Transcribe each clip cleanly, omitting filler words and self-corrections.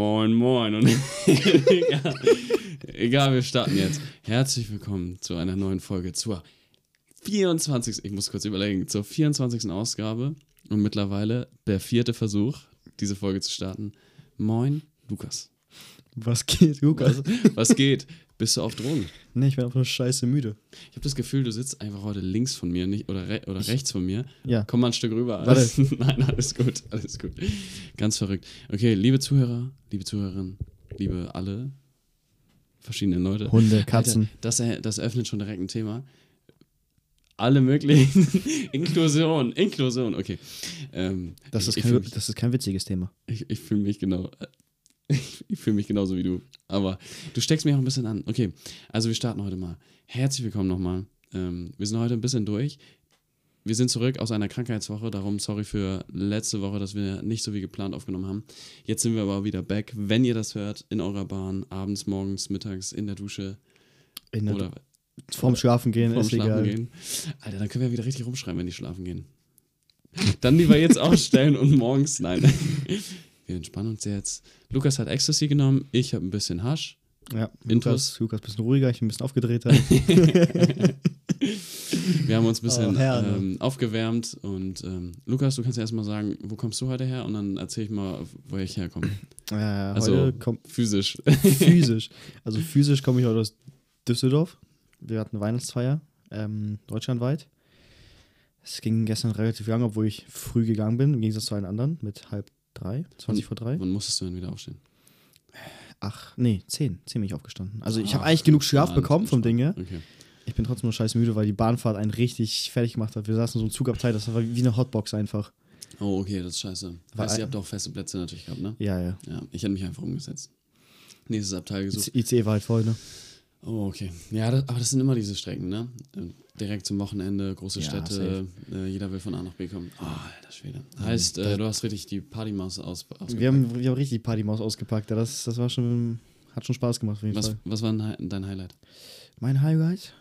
Moin, moin. Und egal, wir starten jetzt. Herzlich willkommen zu einer neuen Folge, zur 24. Ich muss kurz überlegen, zur 24. Ausgabe und mittlerweile der 4. Versuch, diese Folge zu starten. Moin, Lukas. Was geht, Lukas? Was geht? Bist du auf Drogen? Nee, ich bin einfach nur scheiße müde. Ich habe das Gefühl, du sitzt einfach heute links von mir nicht, oder rechts von mir. Ja. Komm mal ein Stück rüber. Warte. Nein, alles gut, alles gut. Ganz verrückt. Okay, liebe Zuhörer, liebe Zuhörerinnen, liebe alle verschiedenen Leute. Hunde, Katzen. Alter, das öffnet schon direkt ein Thema. Alle möglichen. Inklusion, okay. Das ist kein witziges Thema. Ich fühle mich genau. Ich fühle mich genauso wie du. Aber du steckst mich auch ein bisschen an. Okay, also wir starten heute mal. Herzlich willkommen nochmal. Wir sind heute ein bisschen durch. Wir sind zurück aus einer Krankheitswoche. Darum sorry für letzte Woche, dass wir nicht so wie geplant aufgenommen haben. Jetzt sind wir aber wieder back. Wenn ihr das hört, in eurer Bahn, abends, morgens, mittags, in der Dusche. Vorm Schlafen gehen, ist egal. Alter, dann können wir wieder richtig rumschreien, wenn die schlafen gehen. Dann lieber jetzt ausstellen und morgens, nein. Wir entspannen uns jetzt. Lukas hat Ecstasy genommen, ich habe ein bisschen Hasch. Ja, Intus. Lukas ein bisschen ruhiger, ich bin ein bisschen aufgedrehter. Wir haben uns ein bisschen aufgewärmt und Lukas, du kannst ja erstmal sagen, wo kommst du heute her und dann erzähl ich mal, wo ich herkomme. Also physisch. Physisch. Also physisch komme ich heute aus Düsseldorf. Wir hatten eine Weihnachtsfeier, deutschlandweit. Es ging gestern relativ lang, obwohl ich früh gegangen bin, im Gegensatz zu allen anderen, mit 2:30, 2:20. Wann musstest du denn wieder aufstehen? 10 bin ich aufgestanden. Also ich habe eigentlich genug Schlaf bekommen vom Dinge. Okay. Ich bin trotzdem nur scheiß müde, weil die Bahnfahrt einen richtig fertig gemacht hat. Wir saßen so im Zugabteil, das war wie eine Hotbox einfach. Oh, okay, das ist scheiße. Heißt, ihr habt auch feste Plätze natürlich gehabt, ne? Ja. Ich hätte mich einfach umgesetzt. Nächstes Abteil gesucht. ICE war halt voll, ne? Oh, okay. Ja, aber das sind immer diese Strecken, ne? Direkt zum Wochenende, große Städte, jeder will von A nach B kommen. Oh, alter Schwede. Heißt, du hast richtig die Partymaus ausgepackt. Wir haben richtig die Partymaus ausgepackt. Das war schon, hat schon Spaß gemacht auf jeden Fall. Was war dein Highlight? Mein Highlight?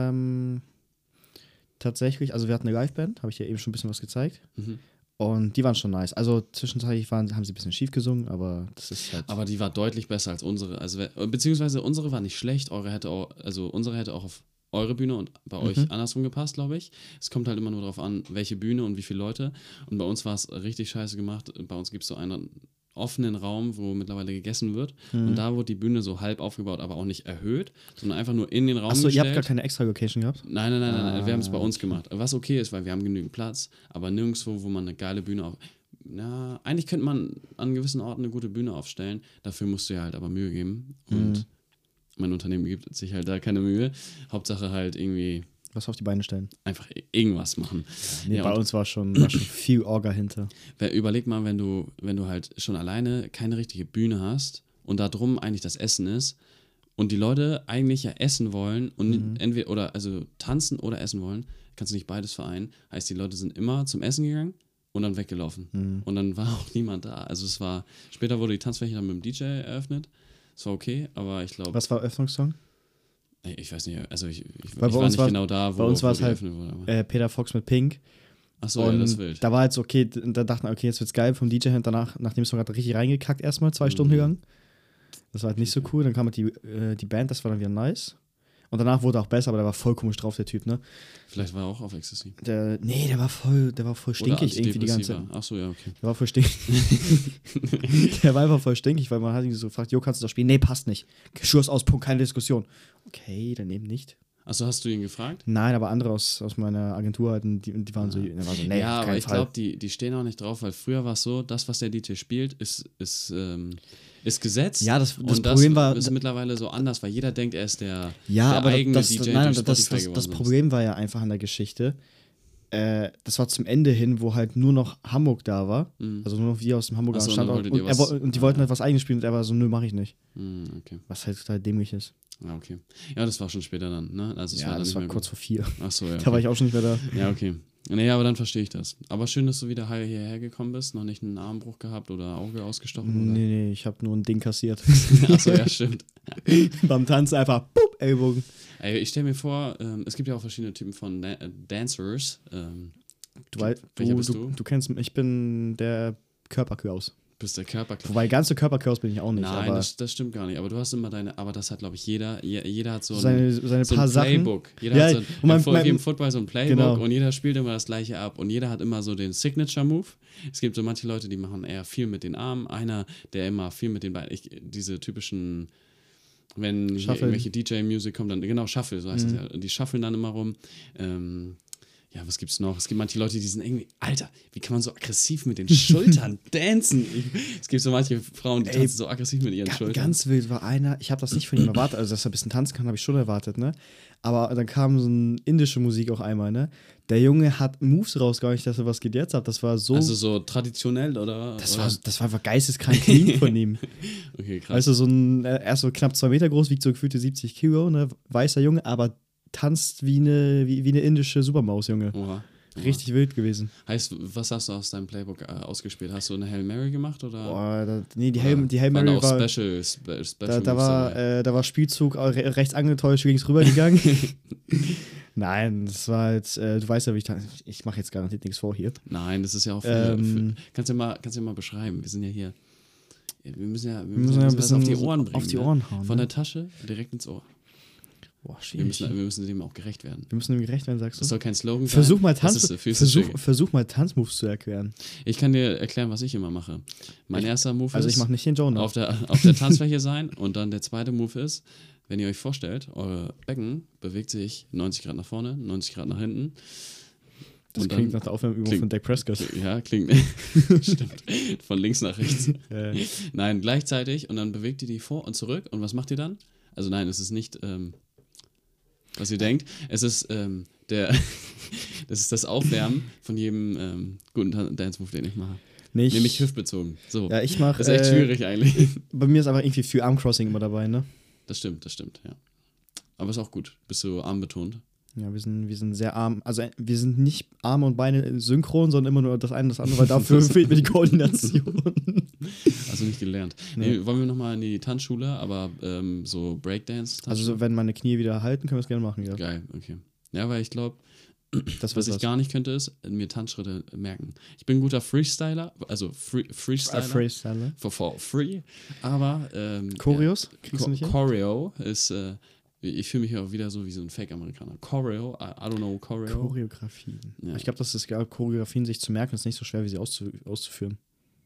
Tatsächlich, also wir hatten eine Liveband, habe ich ja eben schon ein bisschen was gezeigt. Mhm. Und die waren schon nice. Also zwischenzeitlich haben sie ein bisschen schief gesungen, aber das ist halt... Aber die war deutlich besser als unsere. Also, beziehungsweise unsere war nicht schlecht, unsere hätte auch auf eure Bühne und bei euch andersrum gepasst, glaube ich. Es kommt halt immer nur darauf an, welche Bühne und wie viele Leute. Und bei uns war es richtig scheiße gemacht. Bei uns gibt es so einen offenen Raum, wo mittlerweile gegessen wird. Und da wurde die Bühne so halb aufgebaut, aber auch nicht erhöht, sondern einfach nur in den Raum gestellt. Achso, ihr habt gar keine extra Location gehabt? Nein, wir haben es bei uns gemacht. Was okay ist, weil wir haben genügend Platz, aber nirgendwo, wo man eine geile Bühne eigentlich könnte man an gewissen Orten eine gute Bühne aufstellen. Dafür musst du ja halt aber Mühe geben. Und mein Unternehmen gibt sich halt da keine Mühe. Hauptsache halt irgendwie was auf die Beine stellen. Einfach irgendwas machen. Nee, bei uns war schon viel Orga hinter. Überleg mal, wenn du halt schon alleine keine richtige Bühne hast und da drum eigentlich das Essen ist und die Leute eigentlich ja essen wollen und entweder tanzen oder essen wollen, kannst du nicht beides vereinen. Heißt, die Leute sind immer zum Essen gegangen und dann weggelaufen. Und dann war auch niemand da. Also später wurde die Tanzfläche dann mit dem DJ eröffnet. Das war okay, aber ich glaube... Was war Eröffnungssong? Ich weiß nicht, also ich war nicht genau da, wo bei uns war es halt wurde. Peter Fox mit Pink. Achso, ja, das ist wild. Da war halt so, okay, da dachten wir, okay, jetzt wird's geil vom DJ und danach, nachdem Song hat er richtig reingekackt, erstmal 2 Stunden gegangen. Das war halt nicht so cool. Dann kam halt die Band, das war dann wieder nice. Und danach wurde er auch besser, aber der war voll komisch drauf, der Typ, ne? Vielleicht war er auch auf Ecstasy. Der war voll stinkig irgendwie die ganze Zeit. Achso, ja, okay. Der war voll stinkig. Der war einfach voll stinkig, weil man hat ihn so gefragt, jo, kannst du das spielen? Nee, passt nicht. Schuss aus, Punkt, keine Diskussion. Okay, dann eben nicht. Achso, hast du ihn gefragt? Nein, aber andere aus meiner Agentur hatten, die waren so, nee, ja, aber ich glaube, die stehen auch nicht drauf, weil früher war es so, das, was der DJ spielt, ist Gesetz. Ja, das und Problem war... Das ist mittlerweile so anders, weil jeder denkt, er ist der aber eigene DJ. Das Problem war ja einfach an der Geschichte, das war zum Ende hin, wo halt nur noch Hamburg da war, also nur noch wir aus dem Hamburger Standort und die wollten halt was eigenes spielen und er war so, nö, mach ich nicht. Okay. Was halt total dämlich ist. Ja, okay. Ja, das war schon später dann, ne? Also das war kurz vor 4. Achso, ja. Okay. Da war ich auch schon nicht mehr da. Ja, okay. Nee, aber dann verstehe ich das. Aber schön, dass du wieder heil hierher gekommen bist, noch nicht einen Armbruch gehabt oder Auge ausgestochen. Oder? Nee, ich habe nur ein Ding kassiert. Achso, ja, stimmt. Beim Tanzen einfach, pup, Ellbogen. Ey, ich stelle mir vor, es gibt ja auch verschiedene Typen von Dancers. Welcher bist du? Du kennst mich, ich bin der Körperklaus. bist der Körperchaos. Wobei ganze Körperchaos bin ich auch nicht. Nein, aber das stimmt gar nicht. Aber du hast immer aber das hat, glaube ich, jeder hat so seine so paar ein Sachen. Playbook. Jeder Ja, hat so und wie im Football so ein Playbook genau. und jeder spielt immer das Gleiche ab und jeder hat immer so den Signature-Move. Es gibt so manche Leute, die machen eher viel mit den Armen. Einer, der immer viel mit den Beinen, diese typischen, wenn hier irgendwelche DJ-Musik kommt, dann, genau, Shuffle, so heißt das ja. Die shuffeln dann immer rum. Ja, was gibt's noch? Es gibt manche Leute, die sind irgendwie, Alter, wie kann man so aggressiv mit den Schultern dancen? Es gibt so manche Frauen, die tanzen so aggressiv mit ihren Schultern. Ganz wild war einer, ich habe das nicht von ihm erwartet, also dass er ein bisschen tanzen kann, habe ich schon erwartet, ne? Aber dann kam so eine indische Musik auch einmal, ne? Der Junge hat Moves rausgehauen, ich dachte, was geht jetzt ab? Das war so... Also so traditionell, oder? Das war einfach geisteskrank clean von ihm. Okay, krass. Weißt du, er ist so knapp 2 Meter groß, wiegt so gefühlte 70 Kilo, ne? Weißer Junge, aber tanzt wie eine indische Supermaus, Junge. Oha. Richtig wild gewesen. Heißt, was hast du aus deinem Playbook ausgespielt? Hast du eine Hail Mary gemacht? Oder? Boah, die Hail Mary war... Special da war Spielzug rechts angetäuscht, ging es rübergegangen. Nein, das war jetzt, du weißt ja, wie ich mache jetzt garantiert nichts vor hier. Nein, das ist ja auch kannst du ja mal beschreiben. Wir sind ja hier. Wir müssen ja ein bisschen auf die Ohren bringen. Auf die Ohren hauen. Von der Tasche direkt ins Ohr. Boah, wir müssen dem auch gerecht werden. Wir müssen dem gerecht werden, sagst du? Das soll kein Slogan sein. Versuch mal Tanzmoves zu erklären. Ich kann dir erklären, was ich immer mache. Mein erster Move ist, ich mache nicht den Jonah. Auf der Tanzfläche sein und dann der zweite Move ist, wenn ihr euch vorstellt, euer Becken bewegt sich 90 Grad nach vorne, 90 Grad nach hinten. Das klingt nach der Aufwärmübung von Dak Prescott. Ja, klingt. Stimmt. Von links nach rechts. Nein, gleichzeitig und dann bewegt ihr die vor und zurück. Und was macht ihr dann? Also nein, es ist nicht, was ihr denkt. Es ist das ist das Aufwärmen von jedem guten Dance-Move, den ich mache. Nämlich hüftbezogen. So. Ja, ich mache. Das ist echt schwierig eigentlich. Bei mir ist aber irgendwie viel Armcrossing immer dabei, ne? Das stimmt, ja. Aber ist auch gut. Bist du armbetont? Ja, wir sind sehr arm. Also wir sind nicht Arme und Beine synchron, sondern immer nur das eine und das andere, weil dafür fehlt mir die Koordination. Also nicht gelernt. Nee, wollen wir nochmal in die Tanzschule, aber so Breakdance? Also wenn meine Knie wieder halten, können wir es gerne machen, ja. Geil, okay. Ja, weil ich glaube, was ich gar nicht könnte, ist mir Tanzschritte merken. Ich bin ein guter Freestyler, also Freestyler. Freestyler. For free. Aber Choreos? Kriegst du nicht hin? Choreo ist ich fühle mich ja auch wieder so wie so ein Fake-Amerikaner. Choreo, I don't know, Choreo. Choreografien. Ja. Ich glaube, das ist ja Choreografien sich zu merken, ist nicht so schwer, wie sie auszuführen.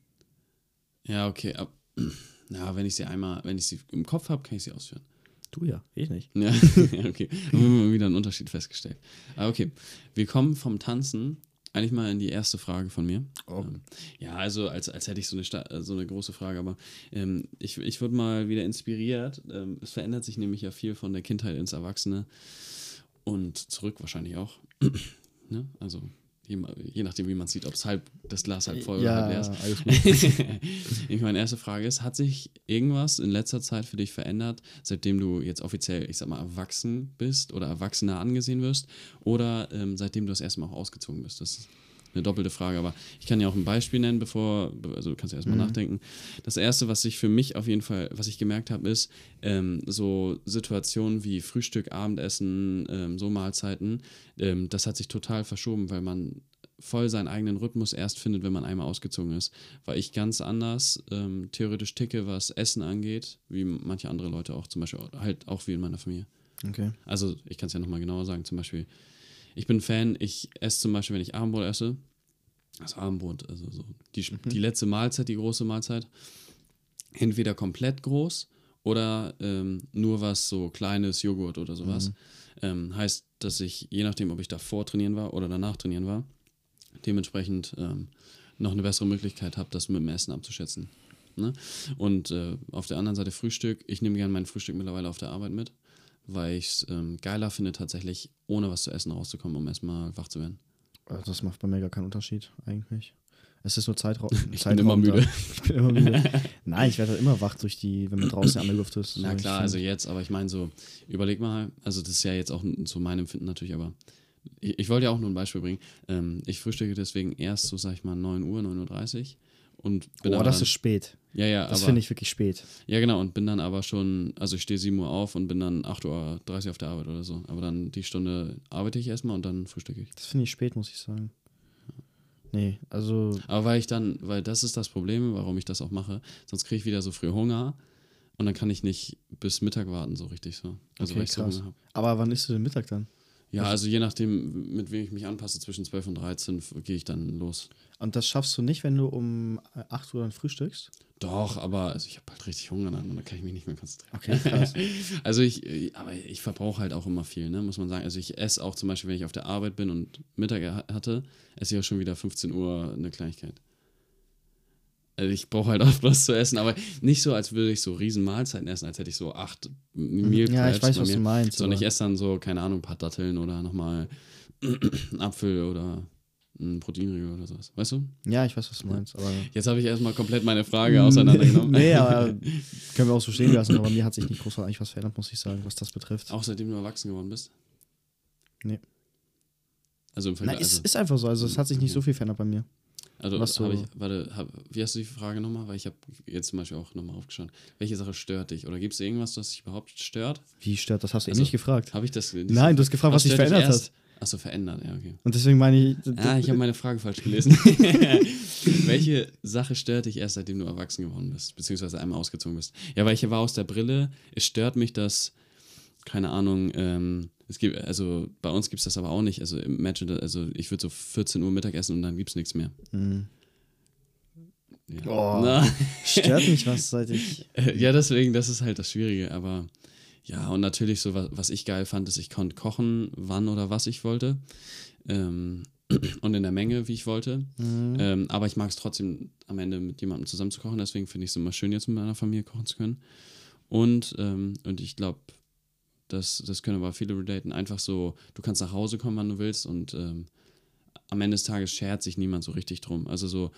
Ja, okay. Ja, wenn ich sie im Kopf habe, kann ich sie ausführen. Du ja, ich nicht. Ja, okay. Haben wir mal wieder einen Unterschied festgestellt. Aber okay, wir kommen vom Tanzen eigentlich mal in die erste Frage von mir. Oh. Ja, also als hätte ich so eine große Frage, aber ich wurde mal wieder inspiriert. Es verändert sich nämlich ja viel von der Kindheit ins Erwachsene und zurück wahrscheinlich auch. Ne? Also je nachdem, wie man sieht, ob es das Glas halb voll oder halb leer ist. Alles gut. Meine erste Frage ist, hat sich irgendwas in letzter Zeit für dich verändert, seitdem du jetzt offiziell, ich sag mal, erwachsen bist oder Erwachsener angesehen wirst oder seitdem du das erste Mal auch ausgezogen bist? Das ist eine doppelte Frage, aber ich kann ja auch ein Beispiel nennen, also du kannst ja erstmal nachdenken. Das erste, was ich für mich auf jeden Fall, was ich gemerkt habe, ist so Situationen wie Frühstück, Abendessen, so Mahlzeiten, das hat sich total verschoben, weil man voll seinen eigenen Rhythmus erst findet, wenn man einmal ausgezogen ist. Weil ich ganz anders theoretisch ticke, was Essen angeht, wie manche andere Leute auch, zum Beispiel halt auch wie in meiner Familie. Okay. Also ich kann es ja nochmal genauer sagen, zum Beispiel ich bin Fan, ich esse zum Beispiel, wenn ich Abendbrot esse, das Abendbrot, also so die letzte Mahlzeit, die große Mahlzeit, entweder komplett groß oder nur was so kleines Joghurt oder sowas. Heißt, dass ich, je nachdem, ob ich davor trainieren war oder danach trainieren war, dementsprechend noch eine bessere Möglichkeit habe, das mit dem Essen abzuschätzen. Ne? Und auf der anderen Seite Frühstück, ich nehme gerne mein Frühstück mittlerweile auf der Arbeit mit, weil ich es geiler finde, tatsächlich ohne was zu essen rauszukommen, um erstmal wach zu werden. Also das macht bei mir gar keinen Unterschied, eigentlich. Es ist nur Zeitraum. Ich bin immer müde. Ich bin immer müde. Nein, ich werde halt immer wach wenn man draußen an der Luft ist. Na klar, also jetzt, aber ich meine so, überleg mal, also das ist ja jetzt auch so mein Empfinden natürlich, aber ich wollte ja auch nur ein Beispiel bringen. Ich frühstücke deswegen erst so, sag ich mal, 9 Uhr, 9:30 Uhr. Und bin das ist spät. Ja, das finde ich wirklich spät. Ja, genau, und bin dann aber schon, also ich stehe 7 Uhr auf und bin dann 8:30 Uhr auf der Arbeit oder so. Aber dann die Stunde arbeite ich erstmal und dann frühstücke ich. Das finde ich spät, muss ich sagen. Nee, also. Aber weil das ist das Problem, warum ich das auch mache, sonst kriege ich wieder so früh Hunger und dann kann ich nicht bis Mittag warten, so richtig so. Also Okay, weil ich so krass. Hunger habe. Aber wann isst du den Mittag dann? Ja, also je nachdem, mit wem ich mich anpasse, zwischen 12 und 13 gehe ich dann los. Und das schaffst du nicht, wenn du um 8 Uhr dann frühstückst? Doch, aber also ich habe halt richtig Hunger dann und dann kann ich mich nicht mehr konzentrieren. Okay, krass. Also aber ich verbrauche halt auch immer viel, ne, muss man sagen. Also ich esse auch zum Beispiel, wenn ich auf der Arbeit bin und Mittag hatte, esse ich auch schon wieder 15 Uhr eine Kleinigkeit. Also ich brauche halt oft was zu essen, aber nicht so, als würde ich so riesen Mahlzeiten essen, als hätte ich so 8 Meal Preps Ja, ich weiß, bei was mir. du meinst. Sondern ich esse dann so, keine Ahnung, ein paar Datteln oder nochmal einen Apfel oder ein Proteinriegel oder sowas. Weißt du? Ja, ich weiß, was du meinst. Aber Jetzt habe ich erstmal komplett meine Frage auseinandergenommen. nee, aber können wir auch so stehen lassen. Aber bei mir hat sich nicht großartig was verändert, muss ich sagen, was das betrifft. Auch seitdem du erwachsen geworden bist? Nee. Also im Vergleich. Nein, es ist einfach so. Also es hat sich nicht so viel verändert bei mir. Also was so- wie hast du die Frage nochmal? Weil ich habe jetzt zum Beispiel auch nochmal aufgeschaut. Welche Sache stört dich? Oder gibt es irgendwas, was dich überhaupt stört? Wie stört das? Hast du Also, eben nicht gefragt. Habe ich das nicht Nein, du hast gefragt, was sich stört dich verändert erst? hat. Achso, verändert, ja, okay. Und deswegen meine ich. Ich habe meine Frage falsch gelesen. Welche Sache stört dich erst, seitdem du erwachsen geworden bist? Beziehungsweise einmal ausgezogen bist? Ja, weil ich war aus der Brille. Es stört mich, dass, keine Ahnung, es gibt, also bei uns gibt es das aber auch nicht. Also im Match, also ich würde so 14 Uhr Mittagessen und dann gibt es nichts mehr. Ja. Oh, stört mich was, seit ich. Ja, deswegen, das ist halt das Schwierige, aber ja, und natürlich so, was ich geil fand, ist, ich konnte kochen, wann oder was ich wollte und in der Menge, wie ich wollte, aber ich mag es trotzdem am Ende mit jemandem zusammen zu kochen, deswegen finde ich es immer schön, jetzt mit meiner Familie kochen zu können und ich glaube, das können aber viele relaten, einfach so, du kannst nach Hause kommen, wann du willst und am Ende des Tages schert sich niemand so richtig drum, also so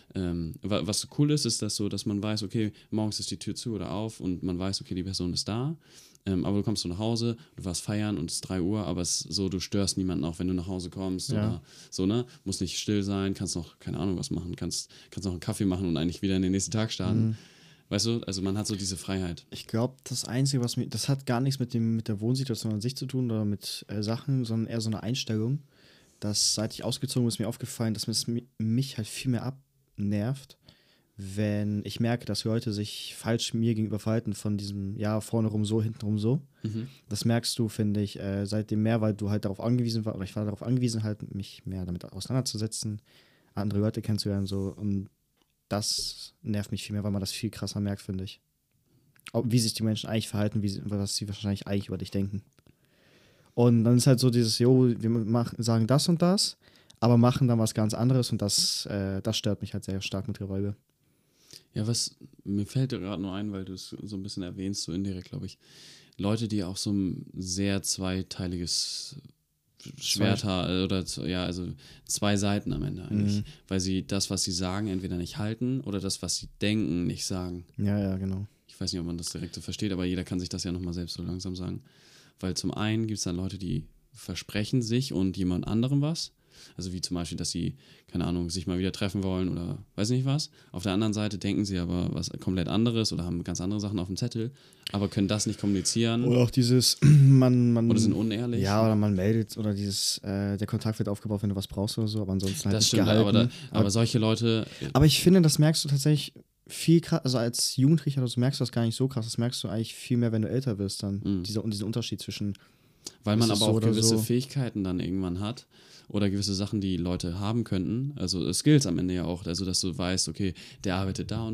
was so cool ist, dass man weiß, okay, morgens ist die Tür zu oder auf und man weiß, okay, die Person ist da, aber du kommst so nach Hause, du warst feiern und es ist 3 Uhr, aber es ist so, du störst niemanden auch, wenn du nach Hause kommst oder so, ne, musst nicht still sein, kannst noch, keine Ahnung, was machen, kannst noch einen Kaffee machen und eigentlich wieder in den nächsten Tag starten. Weißt du, also man hat so diese Freiheit. Ich glaube, das Einzige, das hat gar nichts mit der Wohnsituation an sich zu tun oder mit Sachen, sondern eher so eine Einstellung, dass seit ich ausgezogen bin, ist mir aufgefallen, dass mich halt viel mehr abnervt, wenn ich merke, dass Leute sich falsch mir gegenüber verhalten von diesem, ja, vorne rum so, hinten rum so. Das merkst du, finde ich, seitdem mehr, weil du halt darauf angewiesen warst, oder ich war darauf angewiesen, halt mich mehr damit auseinanderzusetzen, andere Leute kennenzulernen, so, und das nervt mich viel mehr, weil man das viel krasser merkt, finde ich. Wie sich die Menschen eigentlich verhalten, was sie wahrscheinlich eigentlich über dich denken. Und dann ist halt so dieses, wir sagen das und das, aber machen dann was ganz anderes und das stört mich halt sehr stark mittlerweile. Ja, mir fällt gerade nur ein, weil du es so ein bisschen erwähnst, so indirekt, glaube ich, Leute, die auch so ein sehr zweiteiliges Schwert haben, oder ja, also 2 Seiten am Ende eigentlich, weil sie das, was sie sagen, entweder nicht halten oder das, was sie denken, nicht sagen. Ja, genau. Ich weiß nicht, ob man das direkt so versteht, aber jeder kann sich das ja nochmal selbst so langsam sagen. Weil zum einen gibt es dann Leute, die versprechen sich und jemand anderem was. Also wie zum Beispiel, dass sie, keine Ahnung, sich mal wieder treffen wollen oder weiß nicht was. Auf der anderen Seite denken sie aber was komplett anderes oder haben ganz andere Sachen auf dem Zettel, aber können das nicht kommunizieren. Oder auch dieses, man oder sind unehrlich. Ja, oder man meldet, oder dieses, der Kontakt wird aufgebaut, wenn du was brauchst oder so, aber ansonsten halt das nicht stimmt, gehalten. aber solche Leute... Aber ich finde, das merkst du tatsächlich viel krass, also als Jugendlicher oder so merkst du das gar nicht so krass, das merkst du eigentlich viel mehr, wenn du älter wirst dann, diesen Unterschied zwischen... Weil man aber so auch oder gewisse so. Fähigkeiten dann irgendwann hat oder gewisse Sachen, die Leute haben könnten, also Skills am Ende ja auch, also dass du weißt, okay, der arbeitet da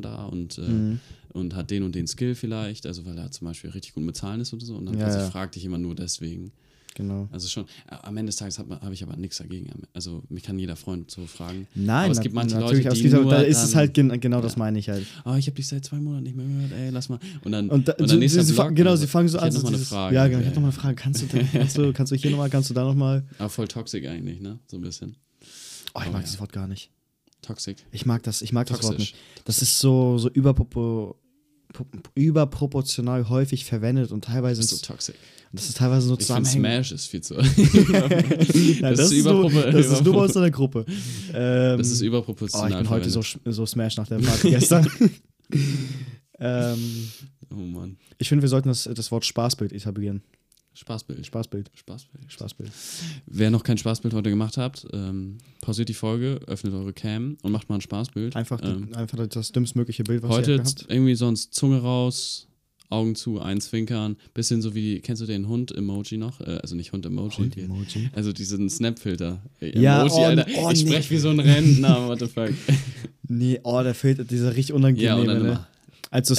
und hat den und den Skill vielleicht, also weil er zum Beispiel richtig gut mit Zahlen ist oder so und dann fragt dich jemand nur deswegen. Genau. Also schon, am Ende des Tages habe ich aber nichts dagegen. Also mich kann jeder Freund so fragen. Nein, aber es gibt manche natürlich, Leute, die nur da ist dann, es halt genau das meine ich halt. Ich habe dich seit 2 Monaten nicht mehr gehört, ey, lass mal. Und dann nächster Block, genau, sie fangen so an. Ich habe noch mal eine Frage. Ja, genau, ich habe noch mal eine Frage. Kannst du hier nochmal, kannst du da nochmal? Aber voll toxisch eigentlich, ne? So ein bisschen. Oh, ich mag das Wort gar nicht. Toxisch. Ich mag das Wort nicht. Das ist so überproportional häufig verwendet und teilweise Das ist so toxisch. Das ist teilweise so zusammenhängend. Smash ist viel zu. Das ist nur bei uns in der Gruppe. Das ist überproportional. Ich bin heute so Smash nach der Party gestern. Oh Mann. Ich finde, wir sollten das Wort Spaßbild etablieren. Spaßbild. Spaßbild. Spaßbild. Spaßbild. Wer noch kein Spaßbild heute gemacht hat, pausiert die Folge, öffnet eure Cam und macht mal ein Spaßbild. Einfach das dümmstmögliche Bild, was heute ihr habt. irgendwie sonst Zunge raus, Augen zu, einzwinkern. Bisschen so wie, kennst du den Hund-Emoji noch? Also nicht Hund-Emoji. Hund-Emoji. Also diesen Snap-Filter. Ja, Emoji, Alter. Ich spreche wie so ein Rentner, what the fuck. Nee, der Filter, dieser richtig unangenehme. Ja, und dann ne? immer. Also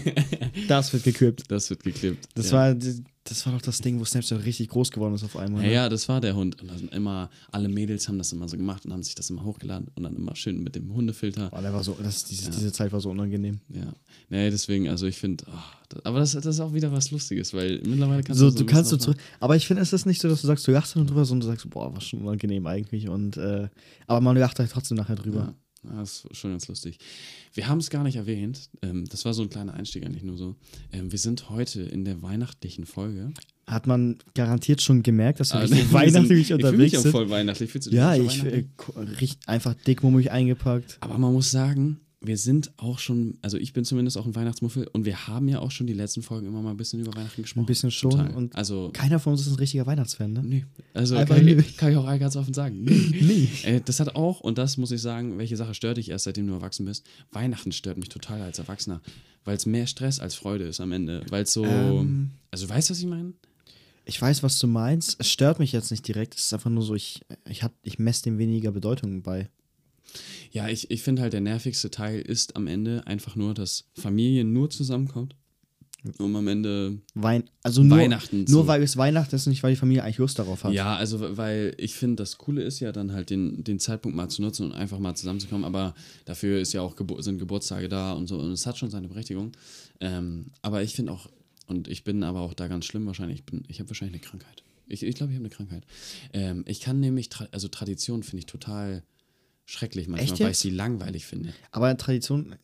das wird geklippt. Das wird geklippt. Das war doch das Ding, wo Snapchat richtig groß geworden ist auf einmal. Ja, das war der Hund. Und da sind immer, alle Mädels haben das immer so gemacht und haben sich das immer hochgeladen und dann immer schön mit dem Hundefilter. Der war so, diese Zeit war so unangenehm. Ja. Nee, deswegen, also ich finde, aber das ist auch wieder was Lustiges, weil mittlerweile kannst du kannst so zurück. Aber ich finde, es ist nicht so, dass du sagst, du lachst dann drüber, sondern du sagst, boah, war schon unangenehm eigentlich. Und aber man lacht halt trotzdem nachher drüber. Ja, das ist schon ganz lustig. Wir haben es gar nicht erwähnt. Das war so ein kleiner Einstieg eigentlich nur so. Wir sind heute in der weihnachtlichen Folge. Hat man garantiert schon gemerkt, dass wir richtig weihnachtlich unterwegs sind? Ich fühle mich auch voll weihnachtlich. Ja, ich riecht einfach dickmummig eingepackt. Aber man muss sagen, wir sind auch schon, also ich bin zumindest auch ein Weihnachtsmuffel und wir haben ja auch schon die letzten Folgen immer mal ein bisschen über Weihnachten gesprochen. Ein bisschen schon. Total. Und also, keiner von uns ist ein richtiger Weihnachtsfan, ne? Nee. Also kann ich auch ganz offen sagen. Nee. Das hat auch, und das muss ich sagen, welche Sache stört dich erst, seitdem du erwachsen bist? Weihnachten stört mich total als Erwachsener, weil es mehr Stress als Freude ist am Ende. Weil es so, also weißt du, was ich meine? Ich weiß, was du meinst. Es stört mich jetzt nicht direkt. Es ist einfach nur so, ich messe dem weniger Bedeutung bei. Ja, ich finde halt, der nervigste Teil ist am Ende einfach nur, dass Familie nur zusammenkommt, um am Ende Weihnachten nur weil es Weihnachten ist und nicht, weil die Familie eigentlich Lust darauf hat. Ja, also weil ich finde, das Coole ist ja dann halt den Zeitpunkt mal zu nutzen und einfach mal zusammenzukommen, aber dafür ist ja auch sind Geburtstage da und so und es hat schon seine Berechtigung. Aber ich finde auch, und ich bin aber auch da ganz schlimm wahrscheinlich, ich habe wahrscheinlich eine Krankheit. Ich glaube, ich habe eine Krankheit. Ich kann nämlich, also Tradition finde ich total schrecklich manchmal, weil ich sie langweilig finde. Aber Tradition...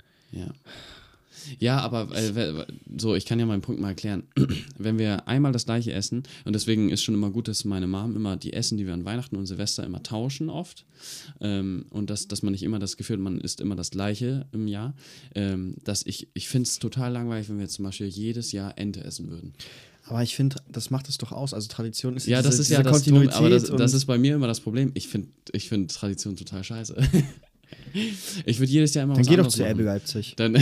Ja, aber so, ich kann ja meinen Punkt mal erklären. Wenn wir einmal das gleiche essen, und deswegen ist schon immer gut, dass meine Mom immer die Essen, die wir an Weihnachten und Silvester immer tauschen oft, und dass man nicht immer das Gefühl hat, man isst immer das gleiche im Jahr, dass ich finde es total langweilig, wenn wir jetzt zum Beispiel jedes Jahr Ente essen würden. Aber ich finde, das macht es doch aus. Also Tradition ist ja, das ist ja das Kontinuität. Aber das ist bei mir immer das Problem. Ich find Tradition total scheiße. Ich würde jedes Jahr immer was anderes machen. Dann geh doch zu RB Leipzig. Dann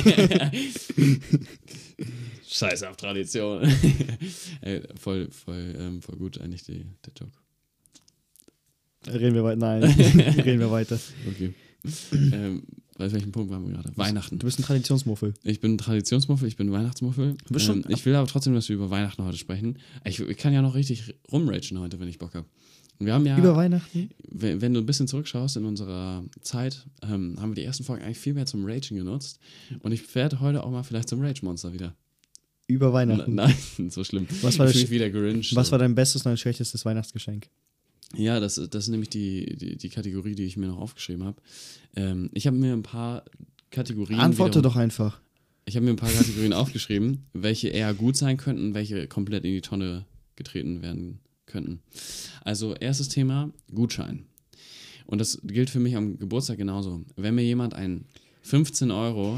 Scheiße auf Tradition. Ey, voll gut eigentlich der Joke. Reden wir weiter. Nein, reden wir weiter. Okay. Welchen Punkt waren wir gerade? Weihnachten. Du bist ein Traditionsmuffel. Ich bin ein Traditionsmuffel, ich bin ein Weihnachtsmuffel. Ich will aber trotzdem, dass wir über Weihnachten heute sprechen. Ich kann ja noch richtig rumragen heute, wenn ich Bock habe. Wir haben ja, über Weihnachten? Wenn du ein bisschen zurückschaust in unserer Zeit, haben wir die ersten Folgen eigentlich viel mehr zum Ragen genutzt. Und ich werde heute auch mal vielleicht zum Rage-Monster wieder. Über Weihnachten? Nein, so schlimm. Was war wieder Grinch. Was war dein bestes und dein schlechtestes Weihnachtsgeschenk? Ja, das ist nämlich die Kategorie, die ich mir noch aufgeschrieben habe. Ich habe mir ein paar Kategorien... Antworte doch einfach. Ich habe mir ein paar Kategorien aufgeschrieben, welche eher gut sein könnten, welche komplett in die Tonne getreten werden könnten. Also erstes Thema, Gutschein. Und das gilt für mich am Geburtstag genauso. Wenn mir jemand einen 15 €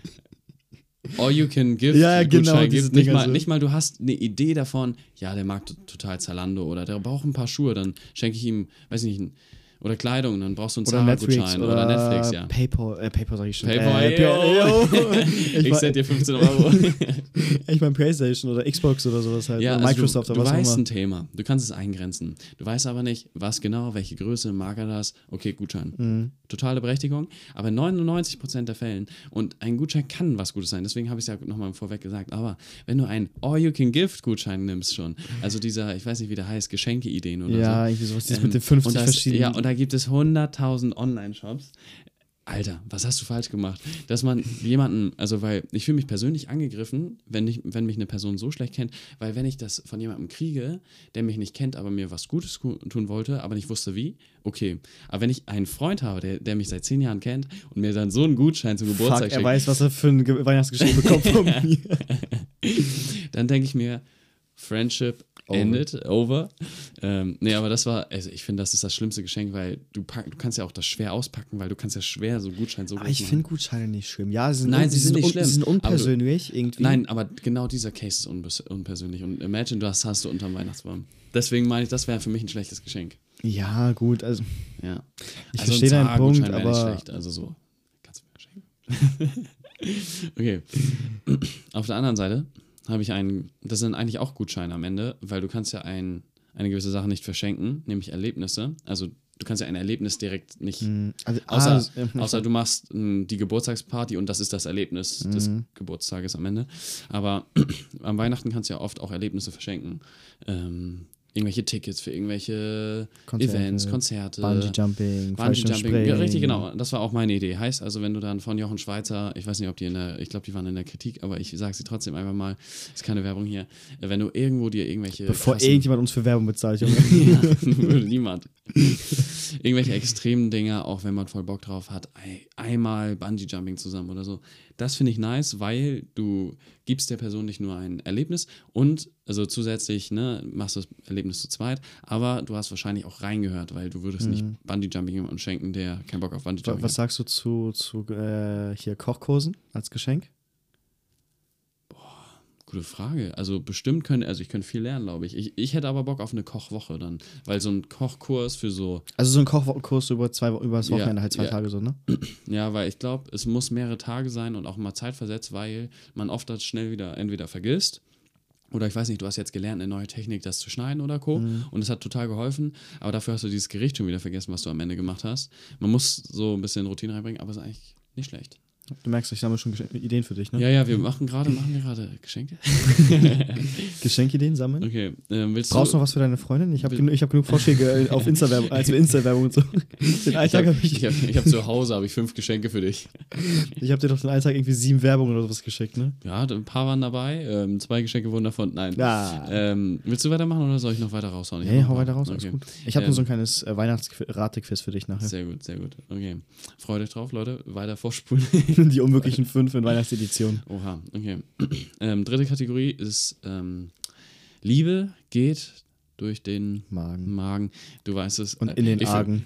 All-You-Can-Give-Gutschein gibt, nicht mal du hast eine Idee davon, ja, der mag total Zalando oder der braucht ein paar Schuhe, dann schenke ich ihm, weiß ich nicht, oder Kleidung, dann brauchst du einen Zara-Gutschein oder Netflix, ja. PayPal sag ich schon. Ich send dir 15 €. Ich meine PlayStation oder Xbox oder sowas halt. Ja, oder Microsoft also oder was auch immer. Du weißt ein Thema, du kannst es eingrenzen. Du weißt aber nicht, was genau, welche Größe, mag er das, okay, Gutschein. Totale Berechtigung, aber 99% der Fällen, und ein Gutschein kann was Gutes sein, deswegen habe ich es ja nochmal vorweg gesagt, aber wenn du einen All-You-Can-Gift-Gutschein nimmst schon, also dieser, ich weiß nicht, wie der heißt, Geschenke-Ideen oder so. Ja, irgendwie sowas, das mit den 50 verschiedenen. Ja, und da gibt es 100.000 Online-Shops. Alter, was hast du falsch gemacht? Dass man jemanden, also weil ich fühle mich persönlich angegriffen, wenn mich eine Person so schlecht kennt, weil wenn ich das von jemandem kriege, der mich nicht kennt, aber mir was Gutes tun wollte, aber nicht wusste wie, okay. Aber wenn ich einen Freund habe, der mich seit 10 Jahren kennt und mir dann so einen Gutschein zum Geburtstag schenkt, er weiß, was er für ein Weihnachtsgeschenk bekommt von mir. Dann denke ich mir, Friendship ended, over. Nee, aber das war, also ich finde, das ist das schlimmste Geschenk, weil du kannst ja auch das schwer auspacken, weil du kannst ja schwer so Gutschein so Aber ich finde Gutscheine nicht schlimm. Ja, sie sind nicht schlimm. Sie sind unpersönlich irgendwie. Nein, aber genau dieser Case ist unpersönlich. Und imagine, das hast du unterm Weihnachtsbaum. Deswegen meine ich, das wäre für mich ein schlechtes Geschenk. Ja, gut, also. Ja. Ich verstehe deinen Punkt, aber. Nicht schlecht, also so. Kannst du mir schenken. Okay. Auf der anderen Seite habe ich das sind eigentlich auch Gutscheine am Ende, weil du kannst ja eine gewisse Sache nicht verschenken, nämlich Erlebnisse. Also du kannst ja ein Erlebnis direkt nicht, außer du machst die Geburtstagsparty und das ist das Erlebnis des Geburtstages am Ende. Aber am Weihnachten kannst du ja oft auch Erlebnisse verschenken. Irgendwelche Tickets für irgendwelche Events, Konzerte. Bungee-Jumping, ja, richtig, genau. Das war auch meine Idee. Heißt also, wenn du dann von Jochen Schweizer, ich weiß nicht, ob ich glaube, die waren in der Kritik, aber ich sage sie trotzdem einfach mal, ist keine Werbung hier, wenn du irgendwo dir irgendwelche... Bevor irgendjemand uns für Werbung bezahlt, Junge. Ja, niemand. Irgendwelche extremen Dinger, auch wenn man voll Bock drauf hat, einmal Bungee-Jumping zusammen oder so. Das finde ich nice, weil du gibst der Person nicht nur ein Erlebnis und also zusätzlich machst du das Erlebnis zu zweit, aber du hast wahrscheinlich auch reingehört, weil du würdest nicht Bungee-Jumping jemandem schenken, der keinen Bock auf Bungee-Jumping hat. Was sagst du zu hier Kochkursen als Geschenk? Gute Frage. Also bestimmt ich könnte viel lernen, glaube ich. Ich hätte aber Bock auf eine Kochwoche dann, weil so ein Kochkurs für so... Also so ein Kochkurs über das Wochenende, halt 2 Tage so, ne? Ja, weil ich glaube, es muss mehrere Tage sein und auch mal zeitversetzt, weil man oft das schnell wieder entweder vergisst oder ich weiß nicht, du hast jetzt gelernt, eine neue Technik, das zu schneiden oder Co. Und es hat total geholfen, aber dafür hast du dieses Gericht schon wieder vergessen, was du am Ende gemacht hast. Man muss so ein bisschen Routine reinbringen, aber es ist eigentlich nicht schlecht. Du merkst, ich sammle schon Ideen für dich, ne? Ja, wir machen gerade Geschenke. Geschenkideen sammeln? Okay, brauchst du noch was für deine Freundin? Ich hab genug Vorschläge auf Insta-Werbung, als wir Insta-Werbung und so. Den Alltag ich hab zu Hause 5 Geschenke für dich. Ich habe dir doch den Alltag irgendwie 7 Werbungen oder sowas geschickt, ne? Ja, ein paar waren dabei, 2 Geschenke wurden davon, nein. Ja. Willst du weitermachen oder soll ich noch weiter raushauen? Nee, hau weiter raus, alles gut. Ich habe nur so ein kleines Weihnachtsrate-Quiz für dich nachher. Sehr gut, sehr gut. Okay, freut euch drauf, Leute, weiter vorspulen. Die unmöglichen 5 in Weihnachtsedition. Oha, okay. Dritte Kategorie ist Liebe geht durch den Magen. Du weißt es. Und in den Argen.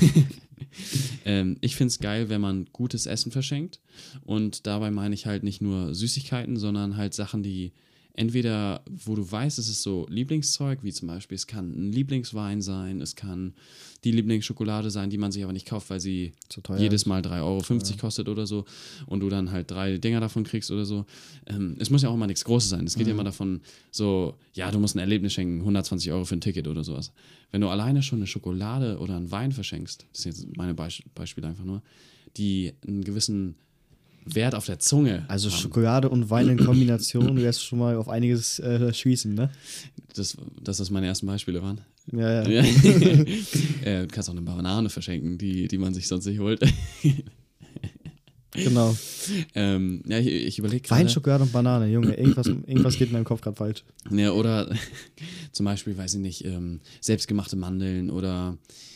Ich finde es geil, wenn man gutes Essen verschenkt. Und dabei meine ich halt nicht nur Süßigkeiten, sondern halt Sachen, die entweder, wo du weißt, es ist so Lieblingszeug, wie zum Beispiel, es kann ein Lieblingswein sein, es kann die Lieblingsschokolade sein, die man sich aber nicht kauft, weil sie jedes Mal 3,50 € kostet oder so und du dann halt 3 Dinger davon kriegst oder so. Es muss ja auch immer nichts Großes sein. Es geht ja immer davon, so, ja, du musst ein Erlebnis schenken, 120 € für ein Ticket oder sowas. Wenn du alleine schon eine Schokolade oder einen Wein verschenkst, das sind jetzt meine Beispiele einfach nur, die einen gewissen Wert auf der Zunge. Also haben. Schokolade und Wein in Kombination, du wirst schon mal auf einiges schließen, ne? Dass das meine ersten Beispiele waren. Ja. Du kannst auch eine Banane verschenken, die man sich sonst nicht holt. Genau. Ja, ich überlege gerade. Wein, Schokolade und Banane, Junge, irgendwas geht in meinem Kopf gerade falsch. Ja, oder zum Beispiel, weiß ich nicht, selbstgemachte Mandeln oder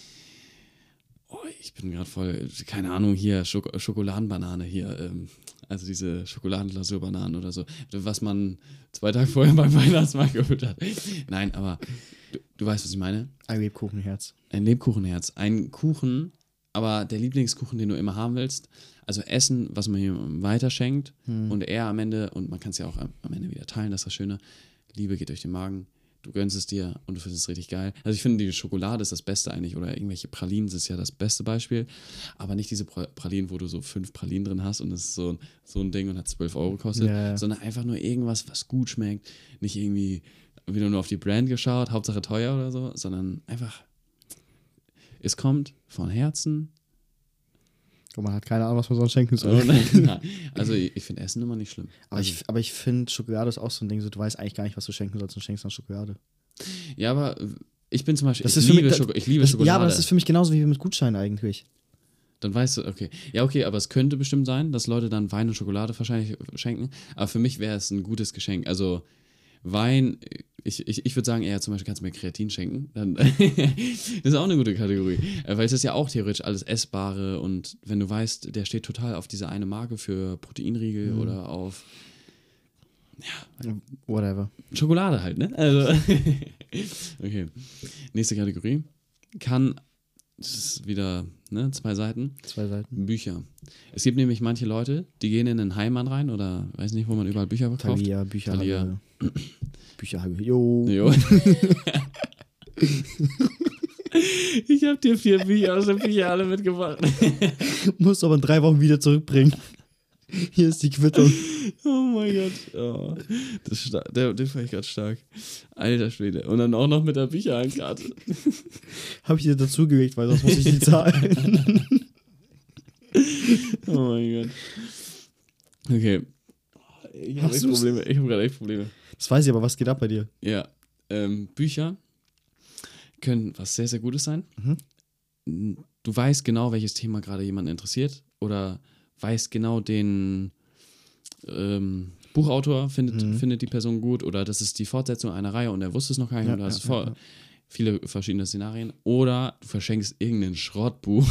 ich bin gerade voll, keine Ahnung, hier, Schokoladenbanane hier, also diese Schokoladenglasurbananen oder so, was man 2 Tage vorher beim Weihnachtsmarkt geholt hat. Nein, aber du weißt, was ich meine? Ein Lebkuchenherz. Ein Lebkuchenherz. Ein Kuchen, aber der Lieblingskuchen, den du immer haben willst. Also Essen, was man hier weiterschenkt und er am Ende, und man kann es ja auch am Ende wieder teilen, das ist das Schöne, Liebe geht durch den Magen. Du gönnst es dir und du findest es richtig geil. Also ich finde, die Schokolade ist das Beste eigentlich oder irgendwelche Pralinen, das ist ja das beste Beispiel. Aber nicht diese Pralinen, wo du so 5 Pralinen drin hast und das ist so ein Ding und hat 12 € gekostet, sondern einfach nur irgendwas, was gut schmeckt. Nicht irgendwie wieder nur auf die Brand geschaut, Hauptsache teuer oder so, sondern einfach, es kommt von Herzen. Und man hat keine Ahnung, was man sonst schenken soll. Also ich finde Essen immer nicht schlimm. Aber ich finde, Schokolade ist auch so ein Ding, so, du weißt eigentlich gar nicht, was du schenken sollst und schenkst dann Schokolade. Ja, aber ich bin zum Beispiel, ich liebe Schokolade. Ja, aber das ist für mich genauso wie mit Gutscheinen eigentlich. Dann weißt du, okay. Ja, okay, aber es könnte bestimmt sein, dass Leute dann Wein und Schokolade wahrscheinlich schenken. Aber für mich wäre es ein gutes Geschenk. Also Wein, ich würde sagen, eher zum Beispiel kannst du mir Kreatin schenken. Dann das ist auch eine gute Kategorie. Weil es ist ja auch theoretisch alles Essbare und wenn du weißt, der steht total auf diese eine Marke für Proteinriegel oder auf Whatever. Schokolade halt, ne? Also, okay. Nächste Kategorie. Das ist wieder, ne, 2 Seiten. 2 Seiten. Bücher. Es gibt nämlich manche Leute, die gehen in den Heimann rein oder weiß nicht, wo man überall Bücher verkauft. Thalia, Bücherhalle. Bücherhalle. Jo. Ich habe dir 4 Bücher aus der Bücherhalle mitgebracht. Musst aber in 3 Wochen wieder zurückbringen. Hier ist die Quittung. Oh mein Gott. Oh, das ist den fand ich gerade stark. Alter Schwede. Und dann auch noch mit der Bücherhallenkarte. Habe ich dir dazugelegt, weil sonst muss ich die zahlen. Oh mein Gott. Okay. Ich habe gerade echt Probleme. Das weiß ich, aber was geht ab bei dir? Ja. Bücher können was sehr, sehr Gutes sein. Du weißt genau, welches Thema gerade jemanden interessiert oder weißt genau den Buchautor findet die Person gut oder das ist die Fortsetzung einer Reihe und er wusste es noch gar nicht und du hast viele verschiedene Szenarien oder du verschenkst irgendein Schrottbuch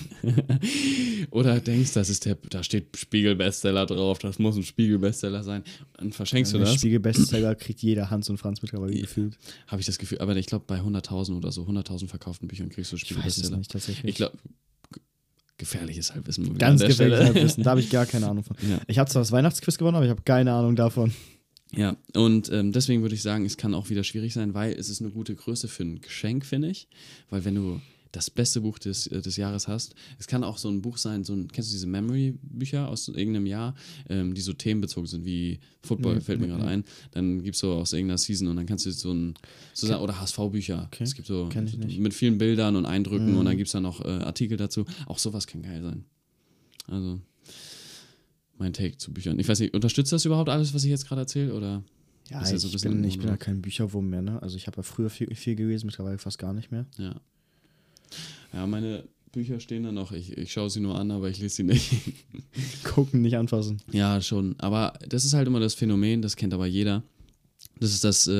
oder denkst, da steht Spiegel-Bestseller drauf, das muss ein Spiegel-Bestseller sein. Dann verschenkst du das. Spiegel-Bestseller kriegt jeder Hans und Franz mittlerweile gefühlt. Habe ich das Gefühl, aber ich glaube bei 100.000 oder so, 100.000 verkauften Büchern kriegst du Spiegel-Bestseller. Ich weiß es nicht tatsächlich. Ich glaube, gefährliches Halbwissen. Ganz gefährliches Halbwissen, da habe ich gar keine Ahnung von. Ja. Ich habe zwar das Weihnachtsquiz gewonnen, aber ich habe keine Ahnung davon. Ja, und deswegen würde ich sagen, es kann auch wieder schwierig sein, weil es ist eine gute Größe für ein Geschenk, finde ich. Weil wenn du das beste Buch des Jahres hast, es kann auch so ein Buch sein, kennst du diese Memory-Bücher aus irgendeinem Jahr, die so themenbezogen sind, wie Football, fällt mir gerade ein. Dann gibt es so aus irgendeiner Season und dann kannst du oder HSV-Bücher. Okay. Es gibt so mit vielen Bildern und Eindrücken und dann gibt es dann noch Artikel dazu. Auch sowas kann geil sein. Also mein Take zu Büchern. Ich weiß nicht, unterstützt das überhaupt alles, was ich jetzt gerade erzähle? Oder ja, ich bin ja kein Bücherwurm mehr, ne? Also ich habe ja früher viel gelesen, mittlerweile fast gar nicht mehr. Ja, meine Bücher stehen da noch. Ich schaue sie nur an, aber ich lese sie nicht. Gucken, nicht anfassen. Ja, schon. Aber das ist halt immer das Phänomen, das kennt aber jeder. Das ist das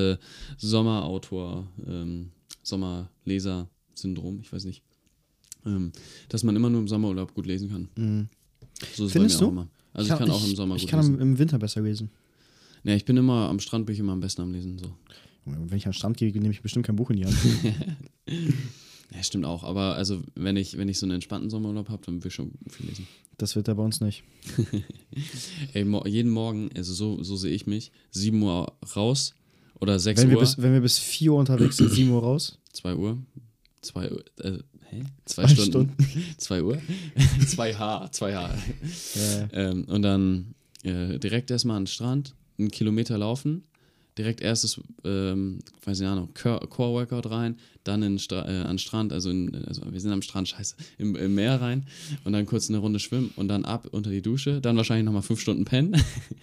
Sommerleser-Syndrom, ich weiß nicht. Dass man immer nur im Sommerurlaub gut lesen kann. Mhm. So ist Findest es bei mir du? auch immer. Also ich kann auch im Sommer gut lesen. Ich kann im Winter besser lesen. Ja, ich bin immer am Strand, bin ich immer am besten am Lesen. So. Wenn ich an den Strand gehe, nehme ich bestimmt kein Buch in die Hand. Ja, stimmt auch. Aber also wenn ich so einen entspannten Sommerurlaub habe, dann will ich schon viel lesen. Das wird er bei uns nicht. Ey, jeden Morgen, also so sehe ich mich, 7 Uhr raus oder 6 Uhr. Wenn wir bis 4 Uhr unterwegs sind, 7 Uhr raus. 2 Uhr? 2 Uhr, 2 Stunden. 2 Uhr? 2H. Ja. Und dann direkt erstmal an den Strand, 1 Kilometer laufen, direkt erstes, weiß ich nicht, Core-Workout rein, dann an den Strand, also wir sind am Strand, im Meer rein und dann kurz eine Runde schwimmen und dann ab unter die Dusche, dann wahrscheinlich nochmal 5 Stunden pennen.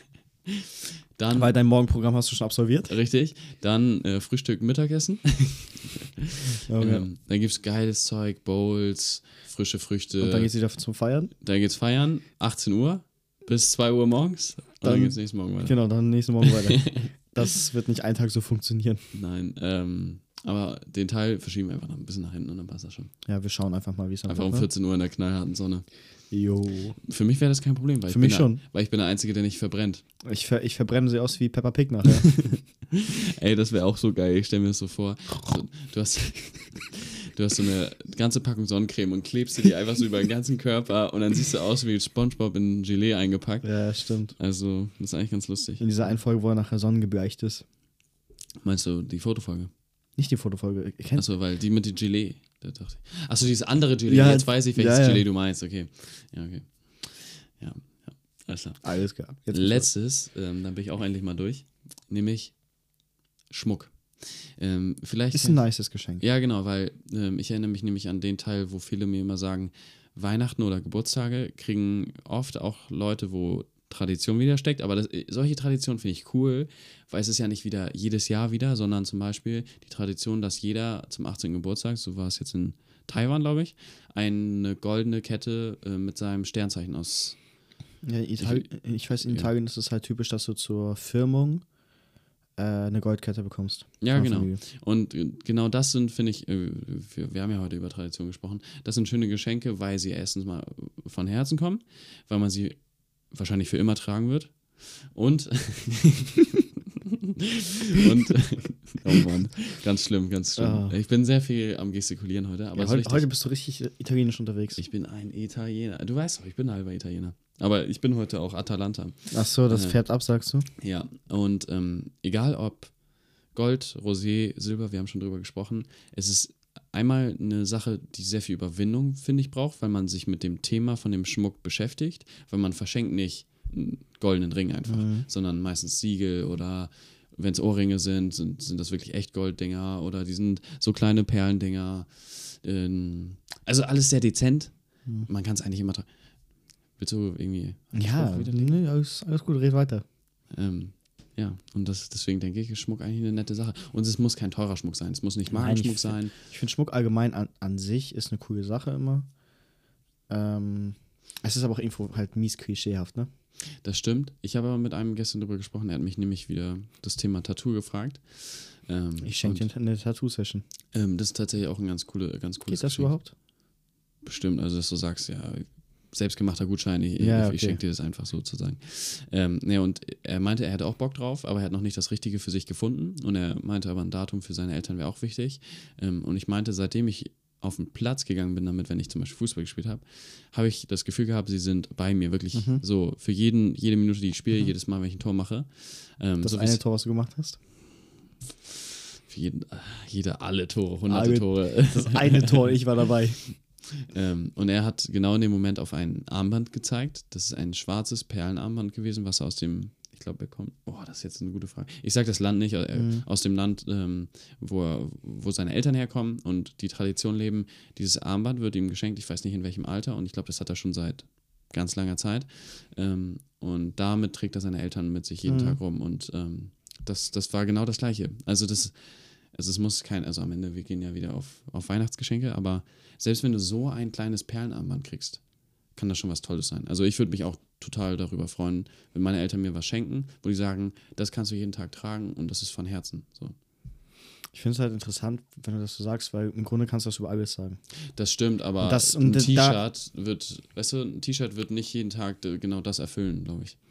Dann, weil dein Morgenprogramm hast du schon absolviert? Richtig. Dann Frühstück, Mittagessen. Okay. Dann gibt es geiles Zeug, Bowls, frische Früchte. Und dann geht's wieder zum Feiern? Dann geht's feiern, 18 Uhr bis 2 Uhr morgens. Und dann geht's nächsten Morgen weiter. Genau, dann nächsten Morgen weiter. Das wird nicht einen Tag so funktionieren. Nein, aber den Teil verschieben wir einfach noch ein bisschen nach hinten und dann passt das schon. Ja, wir schauen einfach mal, wie es dann wird. Einfach um 14 Uhr in der knallharten Sonne. Jo. Für mich wäre das kein Problem, weil ich bin der Einzige, der nicht verbrennt. Ich verbrenne sie aus wie Peppa Pig nachher. Ey, das wäre auch so geil, ich stelle mir das so vor. Du hast so eine ganze Packung Sonnencreme und klebst dir die einfach so über den ganzen Körper und dann siehst du aus wie SpongeBob in Gelee eingepackt. Ja, stimmt. Also, das ist eigentlich ganz lustig. In dieser einen Folge, wo er nachher sonnengebleicht ist. Meinst du die Fotofolge? Nicht die Fotofolge. Achso, weil die mit dem Gelee. Achso, dieses andere Gelee. Ja, jetzt weiß ich, welches Gelee du meinst. Okay. Ja, okay. Ja, alles klar. Alles klar. Letztes, dann bin ich auch endlich mal durch, nämlich Schmuck. Vielleicht ist ein nices Geschenk. Ja, genau, weil ich erinnere mich nämlich an den Teil, wo viele mir immer sagen, Weihnachten oder Geburtstage kriegen oft auch Leute, wo Tradition wieder steckt, aber solche Traditionen finde ich cool, weil es ist ja nicht wieder jedes Jahr wieder, sondern zum Beispiel die Tradition, dass jeder zum 18. Geburtstag, so war es jetzt in Taiwan, glaube ich, eine goldene Kette mit seinem Sternzeichen aus. Ja, ich weiß, in Italien ist es halt typisch, dass du zur Firmung eine Goldkette bekommst. Ja, genau. Familie. Und genau das sind, finde ich, wir haben ja heute über Tradition gesprochen, das sind schöne Geschenke, weil sie erstens mal von Herzen kommen, weil man sie wahrscheinlich für immer tragen wird. Und, und oh Mann, ganz schlimm, ganz schlimm. Ah. Ich bin sehr viel am Gestikulieren heute, aber Ja, es ist heute bist du richtig italienisch unterwegs. ich bin ein Italiener. Du weißt doch, ich bin halber Italiener. Aber ich bin heute auch Atalanta. Ach so, das färbt ab, sagst du? Ja, und egal ob Gold, Rosé, Silber, wir haben schon drüber gesprochen, es ist einmal eine Sache, die sehr viel Überwindung, finde ich, braucht, weil man sich mit dem Thema von dem Schmuck beschäftigt, weil man verschenkt nicht einen goldenen Ring einfach, sondern meistens Siegel oder wenn es Ohrringe sind das wirklich echt Golddinger oder die sind so kleine Perlendinger. Also alles sehr dezent. Man kann es eigentlich immer tragen. Willst du irgendwie... Ja, nee, alles gut, red weiter. Ja, und deswegen denke ich, ist Schmuck eigentlich eine nette Sache. Und es muss kein teurer Schmuck sein. Es muss nicht Markenschmuck sein. Ich finde Schmuck allgemein an sich ist eine coole Sache immer. Es ist aber auch irgendwo halt mies klischeehaft, ne? Das stimmt. Ich habe aber mit einem gestern darüber gesprochen. Er hat mich nämlich wieder das Thema Tattoo gefragt. Ich schenke dir eine Tattoo-Session. Das ist tatsächlich auch ein ganz cooles Geht das Geschenk. überhaupt? Bestimmt, also dass du sagst, ja, selbstgemachter Gutschein, ich schenke dir das einfach sozusagen. Und er meinte, er hätte auch Bock drauf, aber er hat noch nicht das Richtige für sich gefunden und er meinte aber, ein Datum für seine Eltern wäre auch wichtig. Und ich meinte, seitdem ich auf den Platz gegangen bin damit, wenn ich zum Beispiel Fußball gespielt habe, habe ich das Gefühl gehabt, sie sind bei mir, wirklich so für jede Minute, die ich spiele, jedes Mal, wenn ich ein Tor mache. Das so eine Tor, was du gemacht hast? Für alle Tore, 100 Tore. Das eine Tor, ich war dabei. Und er hat genau in dem Moment auf ein Armband gezeigt. Das ist ein schwarzes Perlenarmband gewesen, was aus dem, ich glaube, er kommt, das ist jetzt eine gute Frage. Ich sage das Land nicht, aus dem Land, wo seine Eltern herkommen und die Tradition leben. Dieses Armband wird ihm geschenkt, ich weiß nicht in welchem Alter und ich glaube, das hat er schon seit ganz langer Zeit. Und damit trägt er seine Eltern mit sich jeden Tag rum und das war genau das Gleiche. Also es muss also am Ende, wir gehen ja wieder auf Weihnachtsgeschenke, aber selbst wenn du so ein kleines Perlenarmband kriegst, kann das schon was Tolles sein. Also ich würde mich auch total darüber freuen, wenn meine Eltern mir was schenken, wo die sagen, das kannst du jeden Tag tragen und das ist von Herzen. So. Ich finde es halt interessant, wenn du das so sagst, weil im Grunde kannst du das über alles sagen. Das stimmt, aber ein T-Shirt wird nicht jeden Tag genau das erfüllen, glaube ich.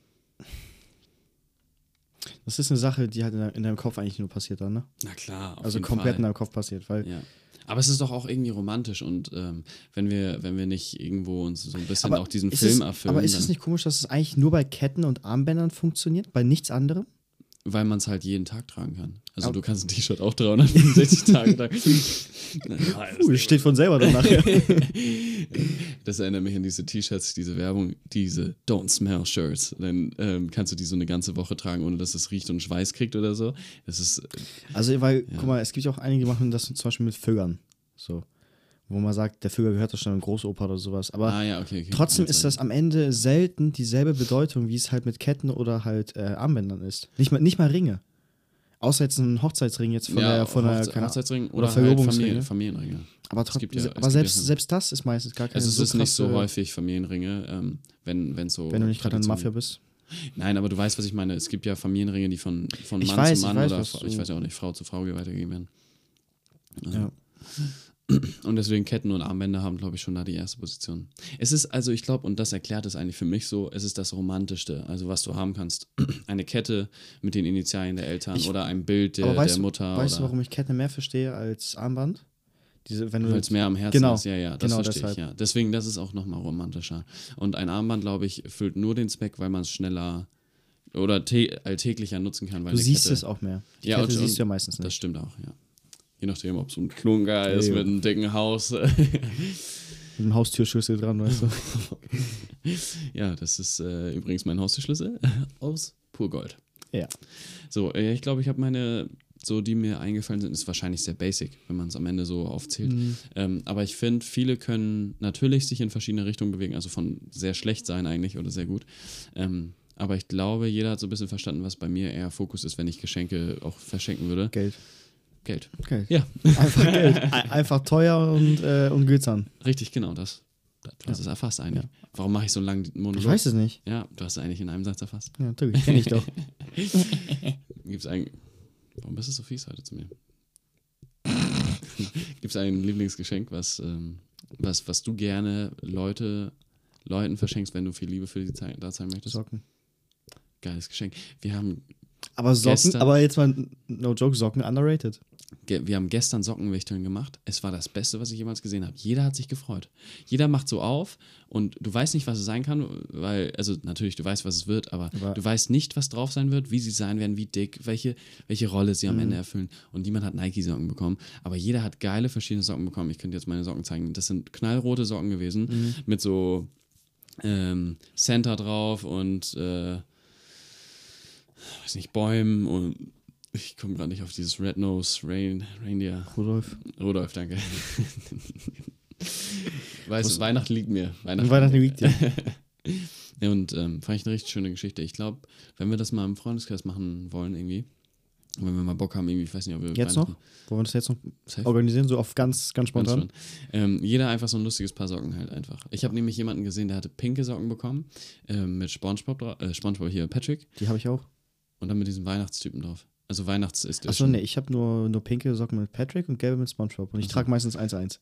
Das ist eine Sache, die halt in deinem Kopf eigentlich nur passiert dann, ne? Na klar, auf also jeden komplett Fall. in deinem Kopf passiert, weil... Ja. Aber es ist doch auch irgendwie romantisch und wenn wir nicht irgendwo uns so ein bisschen auch diesen Film erfüllen. Aber ist es nicht komisch, dass es eigentlich nur bei Ketten und Armbändern funktioniert, bei nichts anderem? Weil man es halt jeden Tag tragen kann. Also du kannst ein T-Shirt auch 365 Tage tragen. Steht von selber dann nachher. Das erinnert mich an diese T-Shirts, diese Werbung, diese Don't Smell Shirts. Dann kannst du die so eine ganze Woche tragen, ohne dass es riecht und Schweiß kriegt oder so. Das ist... Also, guck mal, es gibt ja auch einige, die machen das zum Beispiel mit Vögeln. So. Wo man sagt, der Vögel gehört doch schon in Großoper oder sowas. Aber okay. trotzdem ist das am Ende selten dieselbe Bedeutung, wie es halt mit Ketten oder halt Armbändern ist. Nicht mal Ringe. Außer jetzt ein Hochzeitsring jetzt von der Hochzeitsring oder Verlobungsringe. Halt Familienringe. Aber selbst das ist meistens gar keine Also es ist nicht so häufig Familienringe, wenn so... Wenn du nicht gerade in der Mafia bist. Nein, aber du weißt, was ich meine. Es gibt ja Familienringe, die von Mann zu Mann oder ich weiß ja auch nicht, Frau zu Frau weitergegeben werden. Ja. Und deswegen Ketten und Armbänder haben, glaube ich, schon da die erste Position. Es ist, also ich glaube, und das erklärt es eigentlich für mich so, es ist das Romantischste, also was du haben kannst. Eine Kette mit den Initialien der Eltern oder ein Bild der Mutter. Weißt du, warum ich Kette mehr verstehe als Armband? Weil es mehr am Herzen ist, das verstehe deshalb. ich, ja. Deswegen, das ist auch nochmal romantischer. Und ein Armband, glaube ich, füllt nur den Zweck, weil man es schneller oder alltäglicher nutzen kann. Weil du siehst es auch mehr. Die Kette siehst du ja meistens nicht. Das stimmt auch, ja. Je nachdem, ob so ein Klunker ist mit einem dicken Haus. Mit einem Haustürschlüssel dran, weißt du. Ja, das ist übrigens mein Haustürschlüssel aus Purgold. Ja. So, ich glaube, ich habe meine, so die mir eingefallen sind, ist wahrscheinlich sehr basic, wenn man es am Ende so aufzählt. Aber ich finde, viele können natürlich sich in verschiedene Richtungen bewegen, also von sehr schlecht sein eigentlich oder sehr gut. Aber ich glaube, jeder hat so ein bisschen verstanden, was bei mir eher Fokus ist, wenn ich Geschenke auch verschenken würde. Geld. Ja. Einfach Geld. Einfach teuer und glitzern. Richtig, genau, das ist erfasst eigentlich. Ja. Warum mache ich so einen langen Monolog? Ich weiß es nicht. Ja, du hast es eigentlich in einem Satz erfasst. Ja, natürlich, kenn ich doch. Warum bist du so fies heute zu mir? Gibt es ein Lieblingsgeschenk, was du gerne Leuten verschenkst, wenn du viel Liebe für die da zeigen möchtest? Socken. Geiles Geschenk. Wir haben Aber Socken, gestern- aber jetzt mal, no joke, Socken underrated. gestern Sockenwichteln gemacht. Es war das Beste, was ich jemals gesehen habe. Jeder hat sich gefreut. Jeder macht so auf und du weißt nicht, was es sein kann, weil, also natürlich, du weißt, was es wird, aber du weißt nicht, was drauf sein wird, wie sie sein werden, wie dick, welche Rolle sie am Ende erfüllen. Und niemand hat Nike-Socken bekommen. Aber jeder hat geile verschiedene Socken bekommen. Ich könnte jetzt meine Socken zeigen. Das sind knallrote Socken gewesen mit so Center drauf und weiß nicht, Bäumen und ich komme gerade nicht auf dieses Reindeer. Rudolf, danke. Weihnachten liegt mir. Weihnachten liegt dir. Ja, und fand ich eine richtig schöne Geschichte. Ich glaube, wenn wir das mal im Freundeskreis machen wollen irgendwie, wenn wir mal Bock haben irgendwie, ich weiß nicht, ob wir Jetzt noch? Wollen wir das jetzt noch Safe. organisieren? So auf ganz, ganz spontan? Ganz schön. Jeder einfach so ein lustiges Paar Socken halt einfach. Ich habe nämlich jemanden gesehen, der hatte pinke Socken bekommen, mit SpongeBob hier, Patrick. Die habe ich auch. Und dann mit diesem Weihnachtstypen drauf. Also Weihnachts-Edition. Achso, nee, ich habe nur pinke Socken mit Patrick und gelbe mit SpongeBob. Und ich trage meistens 1-1.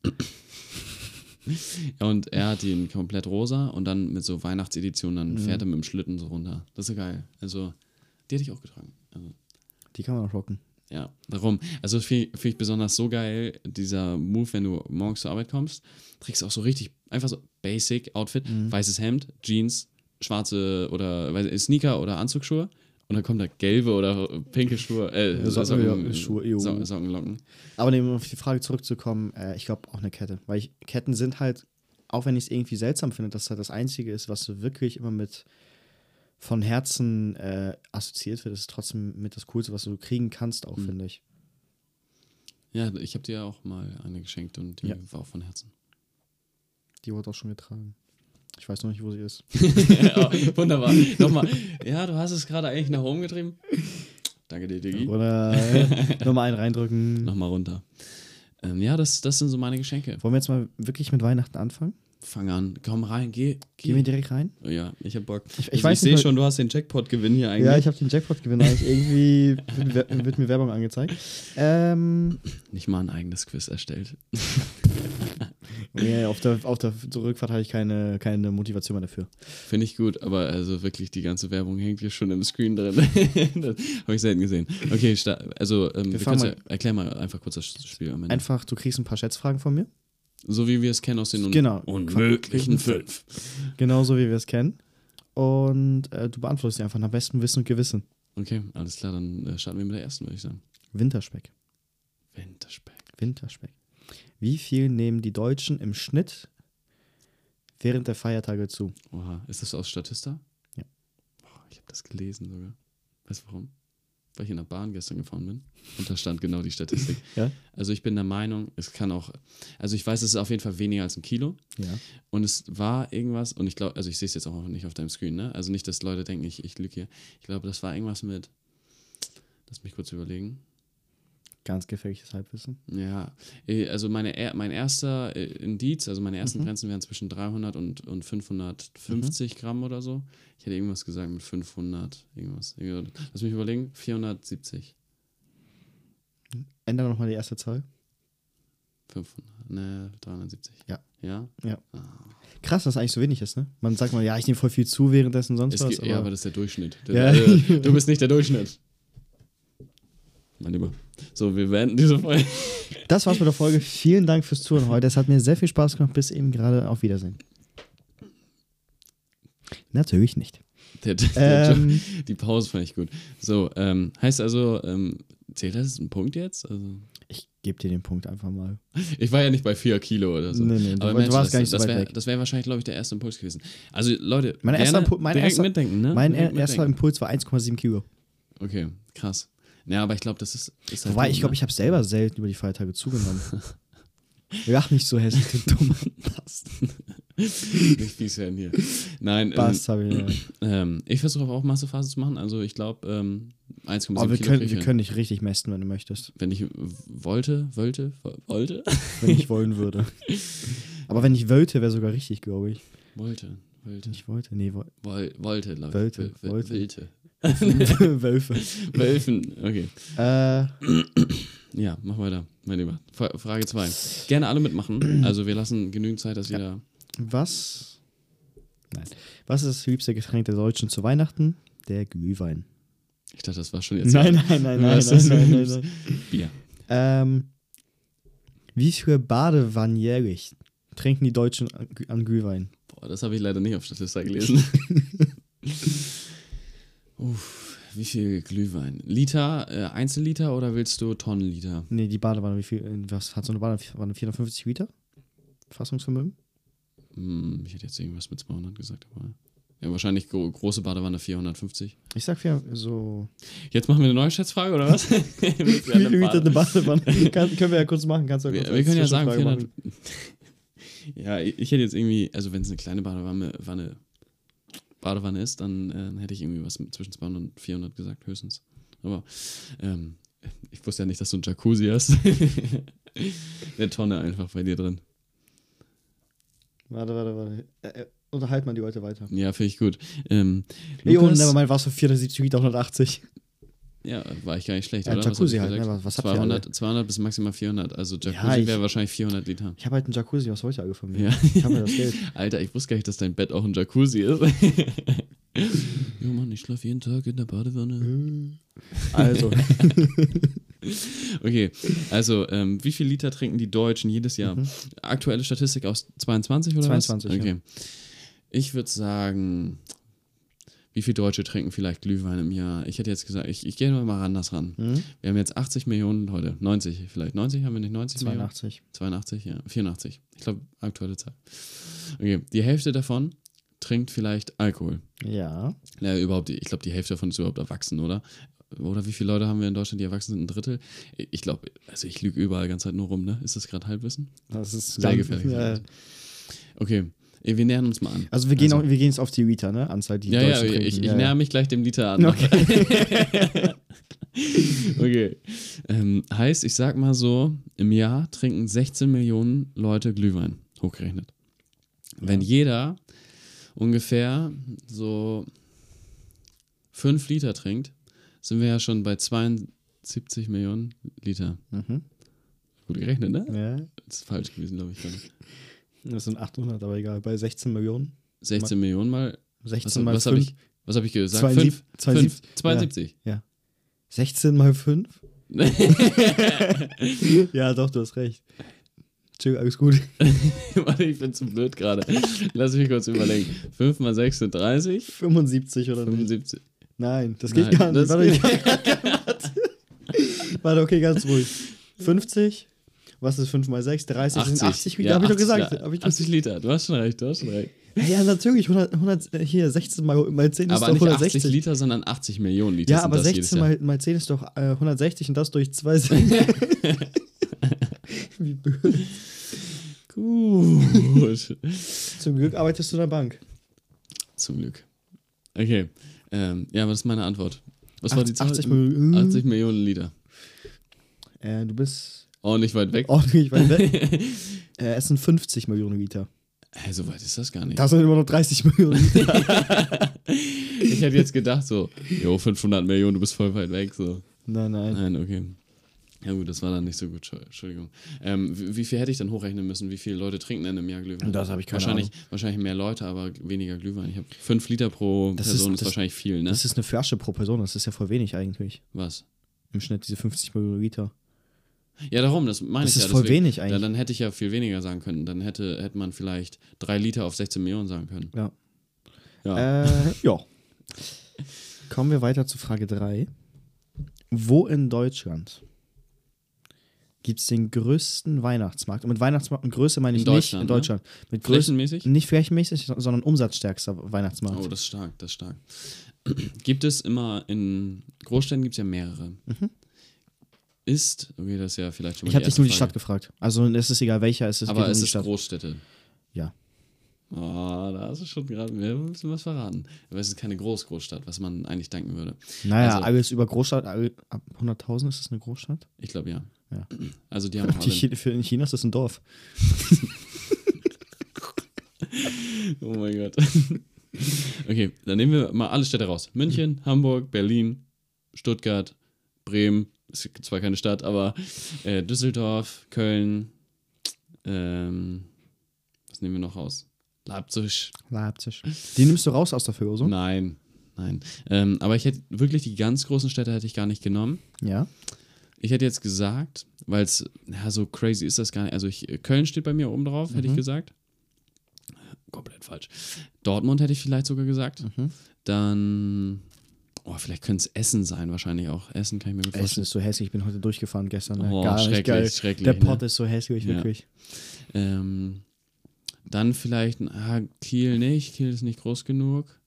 Ja, und er hat ihn komplett rosa und dann mit so Weihnachtsedition, dann fährt er mit dem Schlitten so runter. Das ist ja geil. Also, die hätte ich auch getragen. Also, Die kann man auch rocken. ja, darum. Also find ich besonders so geil, dieser Move, wenn du morgens zur Arbeit kommst, trägst du auch so richtig, einfach so Basic Outfit, weißes Hemd, Jeans, schwarze oder Sneaker oder Anzugsschuhe und dann kommt da gelbe oder pinke Schuhe, Sockenlocken. Aber um auf die Frage zurückzukommen, ich glaube auch eine Kette. Weil Ketten sind halt, auch wenn ich es irgendwie seltsam finde, dass halt das Einzige ist, was so wirklich immer mit von Herzen assoziiert wird, ist trotzdem mit das Coolste, was du kriegen kannst, auch, finde ich. Ja, ich habe dir auch mal eine geschenkt und die war auch von Herzen. Die wurde auch schon getragen. Ich weiß noch nicht, wo sie ist. Ja, wunderbar. Nochmal. Ja, du hast es gerade eigentlich nach oben getrieben. Danke dir, Digi. Oder nochmal einen reindrücken. Nochmal runter. Ja, das sind so meine Geschenke. Wollen wir jetzt mal wirklich mit Weihnachten anfangen? Fang an. Komm rein, geh. Gehen wir direkt rein? Ja, ich hab Bock. Ich weiß sehe nicht, schon, du hast den Jackpot-Gewinn hier eigentlich. Ja, ich habe den Jackpot-Gewinn eigentlich. Irgendwie wird mir Werbung angezeigt. Nicht mal ein eigenes Quiz erstellt. Nee, auf der Rückfahrt hatte ich keine Motivation mehr dafür. Finde ich gut, aber also wirklich die ganze Werbung hängt hier schon im Screen drin. Das habe ich selten gesehen. Okay, erklär mal einfach kurz das Spiel am Ende. Einfach, du kriegst ein paar Schätzfragen von mir. So wie wir es kennen aus den Genau. unmöglichen 5. Genauso wie wir es kennen. Und du beantwortest sie einfach nach bestem Wissen und Gewissen. Okay, alles klar, dann starten wir mit der ersten, würde ich sagen. Winterspeck. Wie viel nehmen die Deutschen im Schnitt während der Feiertage zu? Oha, ist das aus Statista? Ja. Boah, ich habe das gelesen sogar. Weißt du warum? Weil ich in der Bahn gestern gefahren bin und da stand genau die Statistik. Ja? Also ich bin der Meinung, es kann auch, also ich weiß, es ist auf jeden Fall weniger als 1 Kilo. Ja. Und es war irgendwas, und ich glaube, also ich sehe es jetzt auch nicht auf deinem Screen, ne? Also nicht, dass Leute denken, ich lüge hier. Ich glaube, das war irgendwas mit, lass mich kurz überlegen. Ganz gefährliches Halbwissen. Ja, also mein erster Indiz, also meine ersten Grenzen wären zwischen 300 und 550 Gramm oder so. Ich hätte irgendwas gesagt mit 500, irgendwas. Lass mich überlegen, 470. Ändere nochmal die erste Zahl. 370. Ja. Ja? Ja. Ah. Krass, dass das eigentlich so wenig ist, ne? Man sagt mal, ja, ich nehme voll viel zu währenddessen sonst was. Ja, aber das ist der Durchschnitt. Ja. Du bist nicht der Durchschnitt. Mein Lieber. So, wir beenden diese Folge. Das war's mit der Folge. Vielen Dank fürs Zuhören heute. Es hat mir sehr viel Spaß gemacht. Bis eben gerade. Auf Wiedersehen. Natürlich nicht. Die Pause fand ich gut. So, heißt also, zählt das ein Punkt jetzt? Also, ich gebe dir den Punkt einfach mal. Ich war ja nicht bei 4 Kilo oder so. Nee, aber du warst gar nicht so weit weg. Das wäre wahrscheinlich, glaube ich, der erste Impuls gewesen. Also, Leute, mein erster mitdenken, ne? Mein erster Impuls war 1,7 Kilo. Okay, krass. Ja, aber ich glaube, das ist halt wobei, ich glaube, ich habe selber selten über die Feiertage zugenommen. Lach nicht so hässlich, du dummer Bast. Nicht fies werden hier. Nein, Bast habe ich, ja. Ich versuche auch Massephase zu machen. Also ich glaube, 1,7 Kilo. Wir können dich richtig messen, wenn du möchtest. Wenn ich wollte? Wenn ich wollen würde. Aber wenn ich wollte, wäre sogar richtig, glaube ich. Wollte. Ich wollte, nee, wollte, glaube ich. Wollte. Wölfen, okay. Ja, mach weiter, mein Lieber. Frage 2. Gerne alle mitmachen. Also wir lassen genügend Zeit, dass jeder... Was ist das liebste Getränk der Deutschen zu Weihnachten? der Glühwein? Ich dachte, das war schon jetzt. Nein. Bier. Wie viele Badewannen jährlich trinken die Deutschen an Glühwein? Boah, das habe ich leider nicht auf Statista gelesen. Wie viel Glühwein? Liter, Einzelliter oder willst du Tonnenliter? Nee, die Badewanne, wie viel, was hat so eine Badewanne? 450 Liter? Fassungsvermögen? Ich hätte jetzt irgendwas mit 200 gesagt, aber ja, wahrscheinlich große Badewanne 450. Ich sag so. Jetzt machen wir eine neue Schätzfrage, oder was? Wie viel Liter eine Badewanne? Können wir ja kurz machen. Kannst du ja kurz wir können ja sagen, 400. Ja, ich hätte jetzt irgendwie, also wenn es eine kleine Badewanne ist, dann hätte ich irgendwie was zwischen 200 und 400 gesagt, höchstens. Aber ich wusste ja nicht, dass du einen Jacuzzi hast. Eine Tonne einfach bei dir drin. Warte. Unterhalt mal die Leute weiter. Ja, finde ich gut. Lukas, nevermind, warst du 470 Liter, 180. Ja, war ich gar nicht schlecht, ja, oder? Jacuzzi halt, ne? Was 200 bis maximal 400. Also Jacuzzi wäre wahrscheinlich 400 Liter. Ich habe halt einen Jacuzzi, was wollt ihr alle von mir? Ja. Ich habe mir das Geld. Alter, ich wusste gar nicht, dass dein Bett auch ein Jacuzzi ist. Jo Mann, ich schlafe jeden Tag in der Badewanne. Also. Okay, also wie viel Liter trinken die Deutschen jedes Jahr? Aktuelle Statistik aus 22 oder 22, was? Okay. ja. Ich würde sagen, wie viele Deutsche trinken vielleicht Glühwein im Jahr? Ich hätte jetzt gesagt, ich gehe mal anders ran. Wir haben jetzt 80 Millionen Leute, 90 vielleicht. 90 haben wir nicht, 90 82. Millionen? 82, ja, 84. Ich glaube, aktuelle Zahl. Okay, die Hälfte davon trinkt vielleicht Alkohol. Ja. Ja, überhaupt, ich glaube, die Hälfte davon ist überhaupt erwachsen, oder? Oder wie viele Leute haben wir in Deutschland, die erwachsen sind? Ein Drittel? Ich glaube, also ich lüge überall die ganze Zeit nur rum, ne? Ist das gerade Halbwissen? Das ist sehr gefährlich. Ja. Okay, wir nähern uns mal an. Also wir gehen jetzt auf die Liter, ne? Anzahl, die Deutschen trinken. Ich näher mich gleich dem Liter an. Okay. Okay. Heißt, ich sag mal so, im Jahr trinken 16 Millionen Leute Glühwein, hochgerechnet. Ja. Wenn jeder ungefähr so 5 Liter trinkt, sind wir ja schon bei 72 Millionen Liter. Gut gerechnet, ne? Ja. Das ist falsch gewesen, glaube ich. Gerade. Das sind 800, aber egal. Bei 16 Millionen. 16 Millionen mal. 16 mal 5. Was habe ich gesagt? 72. Ja. 16 mal 5? Ja, doch, du hast recht. Chill, alles gut. Warte, ich bin zu blöd gerade. Lass mich kurz überlegen. 5 mal 6 sind 30? 75 oder 75. Nicht? Nein, das geht gar nicht. Warte, okay, ganz ruhig. 50? Was ist 5 mal 6? 30? 80. Sind 80 Liter, Ja, hab ich doch 80, gesagt. Ja, 80 Liter, du hast schon recht. Ja, natürlich. 100, hier, 16 mal 10 ist aber doch nicht 160. 80 Liter, sondern 80 Millionen Liter. Ja, aber 16 mal 10 ist doch 160 und das durch 2 sind. Wie blöd. Gut. Zum Glück arbeitest du in der Bank. Zum Glück. Okay. Ja, was ist meine Antwort? Was war die Zahl? 80 Millionen. 80 Millionen Liter. Du bist ordentlich weit weg. Ordentlich weit weg. Es sind 50 Millionen Liter. So weit ist das gar nicht. Das sind immer noch 30 Millionen Liter. Ich hätte jetzt gedacht so, 500 Millionen, du bist voll weit weg. So. Nein, okay. Ja gut, das war dann nicht so gut, Entschuldigung. Wie viel hätte ich dann hochrechnen müssen? Wie viele Leute trinken denn im Jahr Glühwein? Das habe ich keine Ahnung. Wahrscheinlich mehr Leute, aber weniger Glühwein. Ich habe 5 Liter pro Person, ist wahrscheinlich viel, ne? Das ist eine Flasche pro Person, das ist ja voll wenig eigentlich. Was? Im Schnitt diese 50 Millionen Liter. Ja, darum, das meine ich ja. Das ist voll wenig eigentlich. Ja, dann hätte ich ja viel weniger sagen können. Dann hätte man vielleicht 3 Liter auf 16 Millionen sagen können. Ja. Ja. Kommen wir weiter zu Frage 3. Wo in Deutschland gibt es den größten Weihnachtsmarkt? Und mit Weihnachtsmarkt und Größe meine ich nicht in Deutschland. Ne? Mit flächenmäßig? Nicht flächenmäßig, sondern umsatzstärkster Weihnachtsmarkt. Oh, das ist stark. Gibt es immer in Großstädten gibt es ja mehrere. Okay, das ist ja vielleicht schon mal ich habe dich nur die Stadt gefragt. Also es ist egal, welcher es ist. Aber es ist Großstädte. Ja. Oh, da hast du schon gerade ein bisschen was verraten. Aber es ist keine Großstadt, was man eigentlich denken würde. Naja, also, alles über Großstadt, ab 100.000 ist das eine Großstadt? Ich glaube, ja. Ja. Also die haben auch in China ist das ein Dorf. Oh mein Gott. Okay, dann nehmen wir mal alle Städte raus. München, Hamburg, Berlin, Stuttgart, Bremen, ist zwar keine Stadt, aber Düsseldorf, Köln, was nehmen wir noch raus? Leipzig. Die nimmst du raus aus der Verlosung? Nein. Nein. Aber ich hätte wirklich die ganz großen Städte hätte ich gar nicht genommen. Ja. Ich hätte jetzt gesagt, weil es, ja, so crazy ist das gar nicht. Also Köln steht bei mir oben drauf, hätte ich gesagt. Komplett falsch. Dortmund hätte ich vielleicht sogar gesagt. Dann, vielleicht könnte es Essen sein, wahrscheinlich auch. Essen kann ich mir gut vorstellen. Essen ist so hässlich, ich bin heute durchgefahren gestern. Ne? Oh, Gar nicht geil. schrecklich. Der Pott ist so hässlich, wirklich. Dann vielleicht Kiel nicht. Kiel ist nicht groß genug.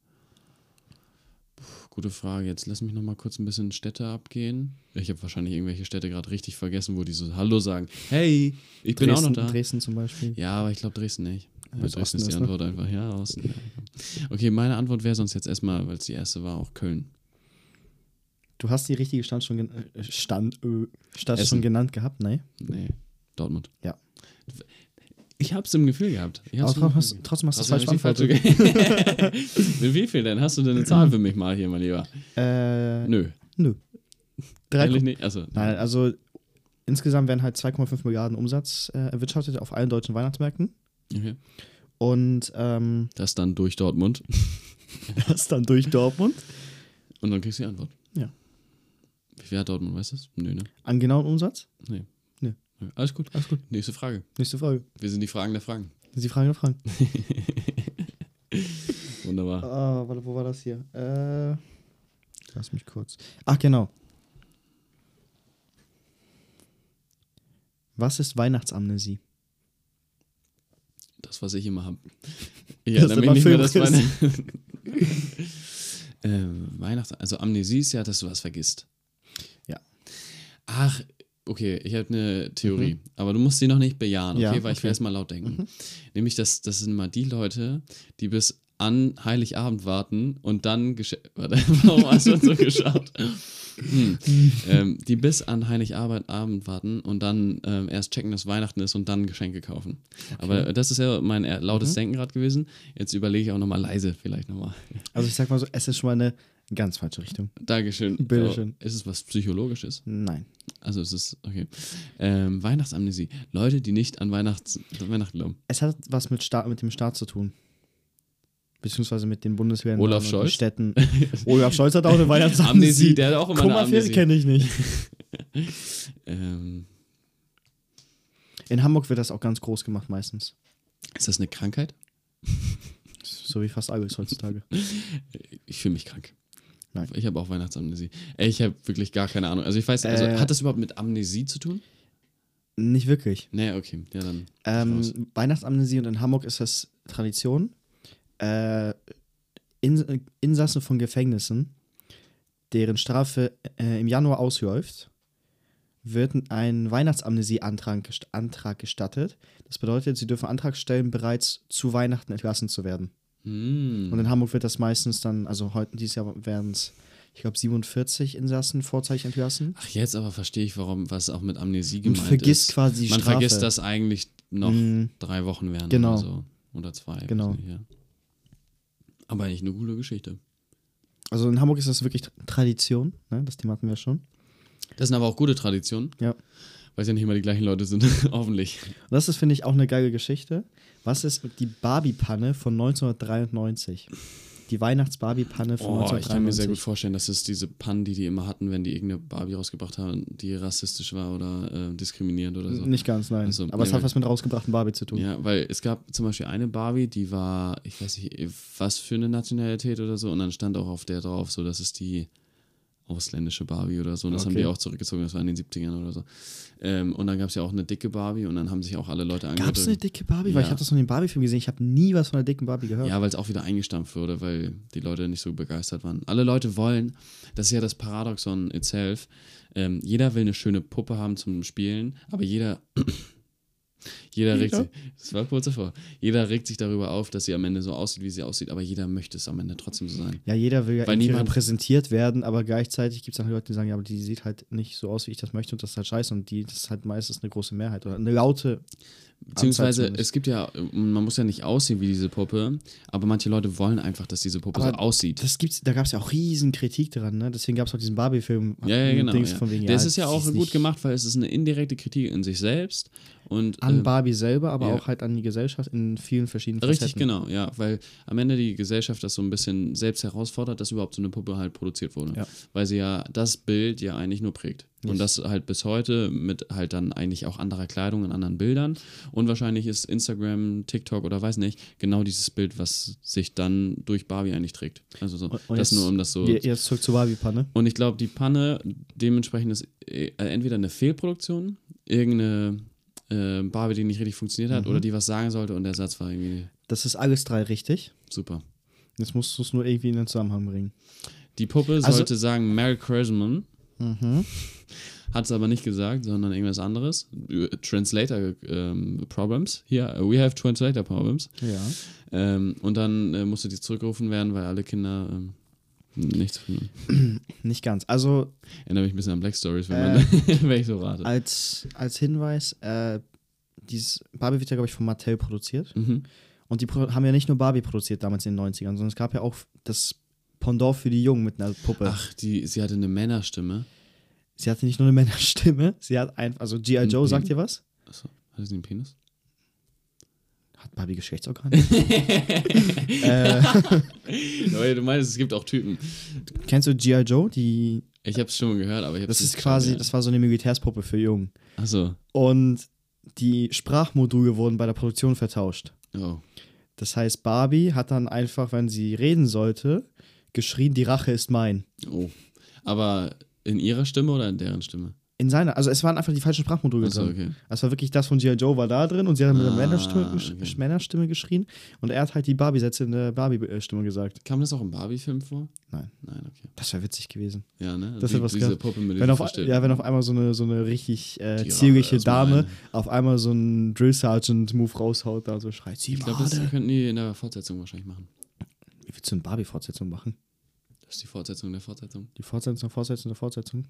Gute Frage. Jetzt lass mich noch mal kurz ein bisschen Städte abgehen. Ich habe wahrscheinlich irgendwelche Städte gerade richtig vergessen, wo die so Hallo sagen. Hey, ich bin auch noch da. Dresden zum Beispiel. Ja, aber ich glaube Dresden nicht. Ja, Bei Dresden ist die Antwort einfach, ja, Osten. Ja. Okay, meine Antwort wäre sonst jetzt erstmal, weil es die erste war, auch Köln. Du hast die richtige Stadt schon genannt gehabt, ne? Nee, Dortmund. Ja. Ich hab's im Gefühl gehabt. Trotzdem hast du es falsch beantwortet. Mit wie viel denn? Hast du denn eine Zahl für mich mal hier, mein Lieber? Nö. 3. Ehrlich nicht? Also, Nein, also insgesamt werden halt 2,5 Milliarden Umsatz erwirtschaftet auf allen deutschen Weihnachtsmärkten. Okay. Und das dann durch Dortmund. das dann durch Dortmund. Und dann kriegst du die Antwort. Ja. Wie viel hat Dortmund, weißt du das? Nö, ne? An genauen Umsatz? Nee. Nö. Alles gut. Nächste Frage. Wir sind die Fragen der Fragen. Die Fragen der Fragen. Wunderbar. Warte, wo war das hier? Lass mich kurz. Ach, genau. Was ist Weihnachtsamnesie? Das, was ich immer habe. Ich erinnere mich nicht mehr, dass Weihnachten, also Amnesie ist ja, dass du was vergisst. Ja. Ach, okay, ich habe eine Theorie, aber du musst sie noch nicht bejahen, okay, Ja, weil ich will erst mal laut denken. Nämlich, das sind mal die Leute, die bis an Heiligabend warten und dann warte, warum hast du uns so geschaut? Die bis an Heiligabend warten und dann erst checken, dass Weihnachten ist und dann Geschenke kaufen. Okay. Aber das ist ja mein lautes Denken gerade gewesen. Jetzt überlege ich auch nochmal leise vielleicht nochmal. Also ich sag mal so, es ist schon mal eine ganz falsche Richtung. Dankeschön. Bitteschön. Ist es was Psychologisches? Nein. Also es ist, okay. Weihnachtsamnesie. Leute, die nicht an Weihnachten glauben. Es hat was mit dem Staat zu tun. Beziehungsweise mit den Bundeswehren Olaf und Scholz? Städten. Olaf Scholz hat auch eine Weihnachtsamnesie. Der hat auch immer eine Amnesie. kenne ich nicht. In Hamburg wird das auch ganz groß gemacht meistens. Ist das eine Krankheit? So wie fast alles heutzutage. Ich fühle mich krank. Nein. Ich habe auch Weihnachtsamnesie. Ich habe wirklich gar keine Ahnung. Also ich weiß, hat das überhaupt mit Amnesie zu tun? Nicht wirklich. Nee, okay. Ja, dann. Weihnachtsamnesie und in Hamburg ist das Tradition. Insassen von Gefängnissen, deren Strafe im Januar ausläuft, wird ein Weihnachtsamnesie-Antrag gestattet. Das bedeutet, sie dürfen Antrag stellen, bereits zu Weihnachten entlassen zu werden. Und in Hamburg wird das meistens dann, also dieses Jahr werden es, ich glaube, 47 Insassen vorzeitig entlassen. Ach, jetzt aber verstehe ich, was auch mit Amnesie gemeint ist. Man vergisst quasi die Man Strafe. vergisst, dass eigentlich noch 3 Wochen wären Genau. oder so. Oder 2. Genau. Nicht, ja. Aber eigentlich eine coole Geschichte. Also in Hamburg ist das wirklich Tradition, ne? Das Thema hatten wir schon. Das sind aber auch gute Traditionen. Ja. Weil es ja nicht immer die gleichen Leute sind, hoffentlich. Und das ist, finde ich, auch eine geile Geschichte. Was ist die Barbie-Panne von 1993? Die Weihnachts-Barbie-Panne von 1993. Ich kann mir sehr gut vorstellen, dass es diese Pannen, die immer hatten, wenn die irgendeine Barbie rausgebracht haben, die rassistisch war oder diskriminierend oder so. Nicht ganz, nein. Also, aber es hat was mit rausgebrachten Barbie zu tun. Ja, weil es gab zum Beispiel eine Barbie, die war, ich weiß nicht, was für eine Nationalität oder so, und dann stand auch auf der drauf, so, das ist die ausländische Barbie oder so. Und das haben die auch zurückgezogen, das war in den 70ern oder so. Und dann gab es ja auch eine dicke Barbie und dann haben sich auch alle Leute angedrückt. Gab es eine dicke Barbie? Weil ich habe das noch in den Barbie-Film gesehen. Ich habe nie was von einer dicken Barbie gehört. Ja, weil es auch wieder eingestampft wurde, weil die Leute nicht so begeistert waren. Alle Leute wollen, das ist ja das Paradoxon itself, jeder will eine schöne Puppe haben zum Spielen, aber jeder regt sich, das war kurz davor, jeder regt sich darüber auf, dass sie am Ende so aussieht, wie sie aussieht, aber jeder möchte es am Ende trotzdem so sein. Ja, jeder will ja irgendwie repräsentiert werden, aber gleichzeitig gibt es auch Leute, die sagen, ja, aber die sieht halt nicht so aus, wie ich das möchte und das ist halt scheiße und das ist halt meistens eine große Mehrheit oder eine laute Beziehungsweise es gibt ja, man muss ja nicht aussehen wie diese Puppe, aber manche Leute wollen einfach, dass diese Puppe so aussieht. Da gab es ja auch riesen Kritik dran, ne? Deswegen gab es auch diesen Barbie-Film. Ja, genau. Dings von wegen, das ist ja auch gut gemacht, weil es ist eine indirekte Kritik in sich selbst. Und, an Barbie selber, aber auch halt an die Gesellschaft in vielen verschiedenen Facetten. Richtig, genau, ja, weil am Ende die Gesellschaft das so ein bisschen selbst herausfordert, dass überhaupt so eine Puppe halt produziert wurde. Ja. Weil sie ja das Bild ja eigentlich nur prägt. Yes. Und das halt bis heute mit halt dann eigentlich auch anderer Kleidung in anderen Bildern. Und wahrscheinlich ist Instagram, TikTok oder weiß nicht, genau dieses Bild, was sich dann durch Barbie eigentlich trägt. Also so, und das jetzt, nur um das so. Jetzt zurück zur Barbie-Panne. Und ich glaube, die Panne dementsprechend ist entweder eine Fehlproduktion, irgendeine Barbie, die nicht richtig funktioniert hat, oder die was sagen sollte und der Satz war irgendwie. Das ist alles 3 richtig. Super. Jetzt musst du es nur irgendwie in den Zusammenhang bringen. Die Puppe sollte sagen Merry Christmas. Hat es aber nicht gesagt, sondern irgendwas anderes. Translator Problems. Here, we have Translator Problems. Ja. Und dann musste die zurückgerufen werden, weil alle Kinder nichts finden. Nicht ganz. Also. Erinnere mich ein bisschen an Black Stories, wenn ich so rate. Als Hinweis, dieses Barbie wird ja, glaube ich, von Mattel produziert. Und die haben ja nicht nur Barbie produziert damals in den 90ern, sondern es gab ja auch das Pendant für die Jungen mit einer Puppe. Ach, sie hatte eine Männerstimme. Sie hatte nicht nur eine Männerstimme, sie hat einfach, also G.I. Joe, sagt ihr was? Achso, hatte sie einen Penis? Hat Barbie Geschlechtsorgane? Du meinst, es gibt auch Typen. Kennst du G.I. Joe? Ich hab's schon mal gehört, aber ich hab's das ist quasi, das war so eine Militärspuppe für Jungen. Achso. Und die Sprachmodule wurden bei der Produktion vertauscht. Oh. Das heißt, Barbie hat dann einfach, wenn sie reden sollte, geschrien, die Rache ist mein. Oh. Aber in ihrer Stimme oder in deren Stimme? In seiner, also es waren einfach die falschen Sprachmodule drin. Okay. Es war wirklich das von G.I. Joe war da drin und sie hat mit der Männerstimme geschrien und er hat halt die Barbie-Sätze in der Barbie-Stimme gesagt. Kam das auch im Barbie-Film vor? Nein. Nein, okay. Das wäre witzig gewesen. Ja, ne? Das wäre was diese Puppe mit wenn auf einmal so eine richtig zierliche Dame auf einmal so einen Drill Sergeant-Move raushaut, da so schreit sie. Ich glaube, das könnten die in der Fortsetzung wahrscheinlich machen. Wie willst du eine Barbie-Fortsetzung machen? Das ist die Fortsetzung der Fortsetzung. Die Fortsetzung der Fortsetzung der Fortsetzung.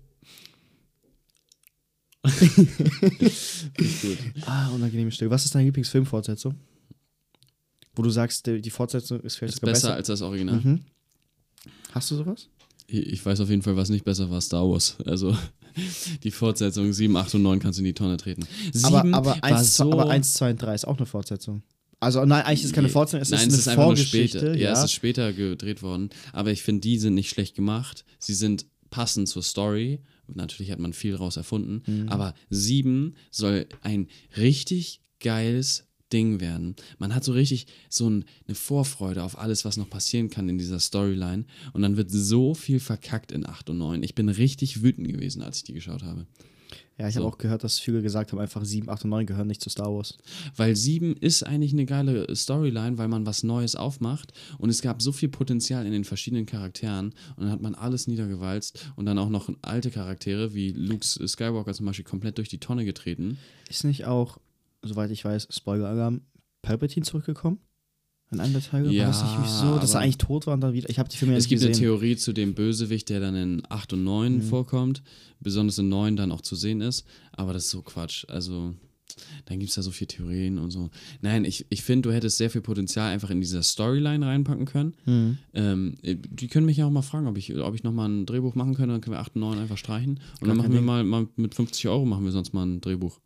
Gut. Unangenehme Stelle. Was ist deine Lieblingsfilmfortsetzung? Wo du sagst, die Fortsetzung ist vielleicht sogar besser als das Original. Hast du sowas? Ich weiß auf jeden Fall, was nicht besser war, Star Wars. Also die Fortsetzung 7, 8 und 9 kannst du in die Tonne treten. 7 aber 1, 2 und 3 ist auch eine Fortsetzung. Also nein, eigentlich ist es keine Fortsetzung, es ist eine Vorgeschichte. Später. Ja, es ist später gedreht worden. Aber ich finde, die sind nicht schlecht gemacht. Sie sind passend zur Story. Natürlich hat man viel raus erfunden. Aber 7 soll ein richtig geiles Ding werden. Man hat so richtig so eine Vorfreude auf alles, was noch passieren kann in dieser Storyline. Und dann wird so viel verkackt in 8 und 9. Ich bin richtig wütend gewesen, als ich die geschaut habe. Ja, ich habe auch gehört, dass viele gesagt haben, einfach 7, 8 und 9 gehören nicht zu Star Wars. Weil 7 ist eigentlich eine geile Storyline, weil man was Neues aufmacht und es gab so viel Potenzial in den verschiedenen Charakteren und dann hat man alles niedergewalzt und dann auch noch alte Charaktere wie Luke Skywalker zum Beispiel komplett durch die Tonne getreten. Ist nicht auch, soweit ich weiß, Spoiler-Alarm, Palpatine zurückgekommen? In einem der Teile? Ja, weiß nicht wieso, dass er eigentlich tot war und dann wieder. Ich habe die Filme ja nicht gesehen. Es gibt eine Theorie zu dem Bösewicht, der dann in 8 und 9 vorkommt, besonders in 9 dann auch zu sehen ist, aber das ist so Quatsch. Also, dann gibt es da so viele Theorien und so. Nein, ich finde, du hättest sehr viel Potenzial einfach in dieser Storyline reinpacken können. Die können mich ja auch mal fragen, ob ich nochmal ein Drehbuch machen könnte, dann können wir 8 und 9 einfach streichen und dann machen wir mal mit 50 € machen wir sonst mal ein Drehbuch.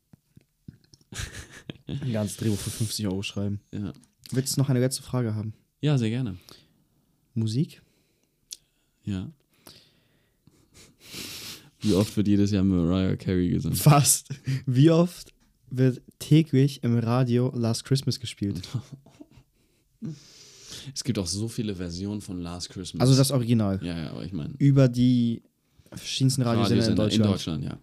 Ein ganzes Drehbuch für 50 € schreiben. Ja. Willst du noch eine letzte Frage haben? Ja, sehr gerne. Musik? Ja. Wie oft wird jedes Jahr Mariah Carey gesungen? Fast. Wie oft wird täglich im Radio Last Christmas gespielt? Es gibt auch so viele Versionen von Last Christmas. Also das Original. Ja, aber ich meine. Über die verschiedensten Radiosender in Deutschland. In Deutschland, ja.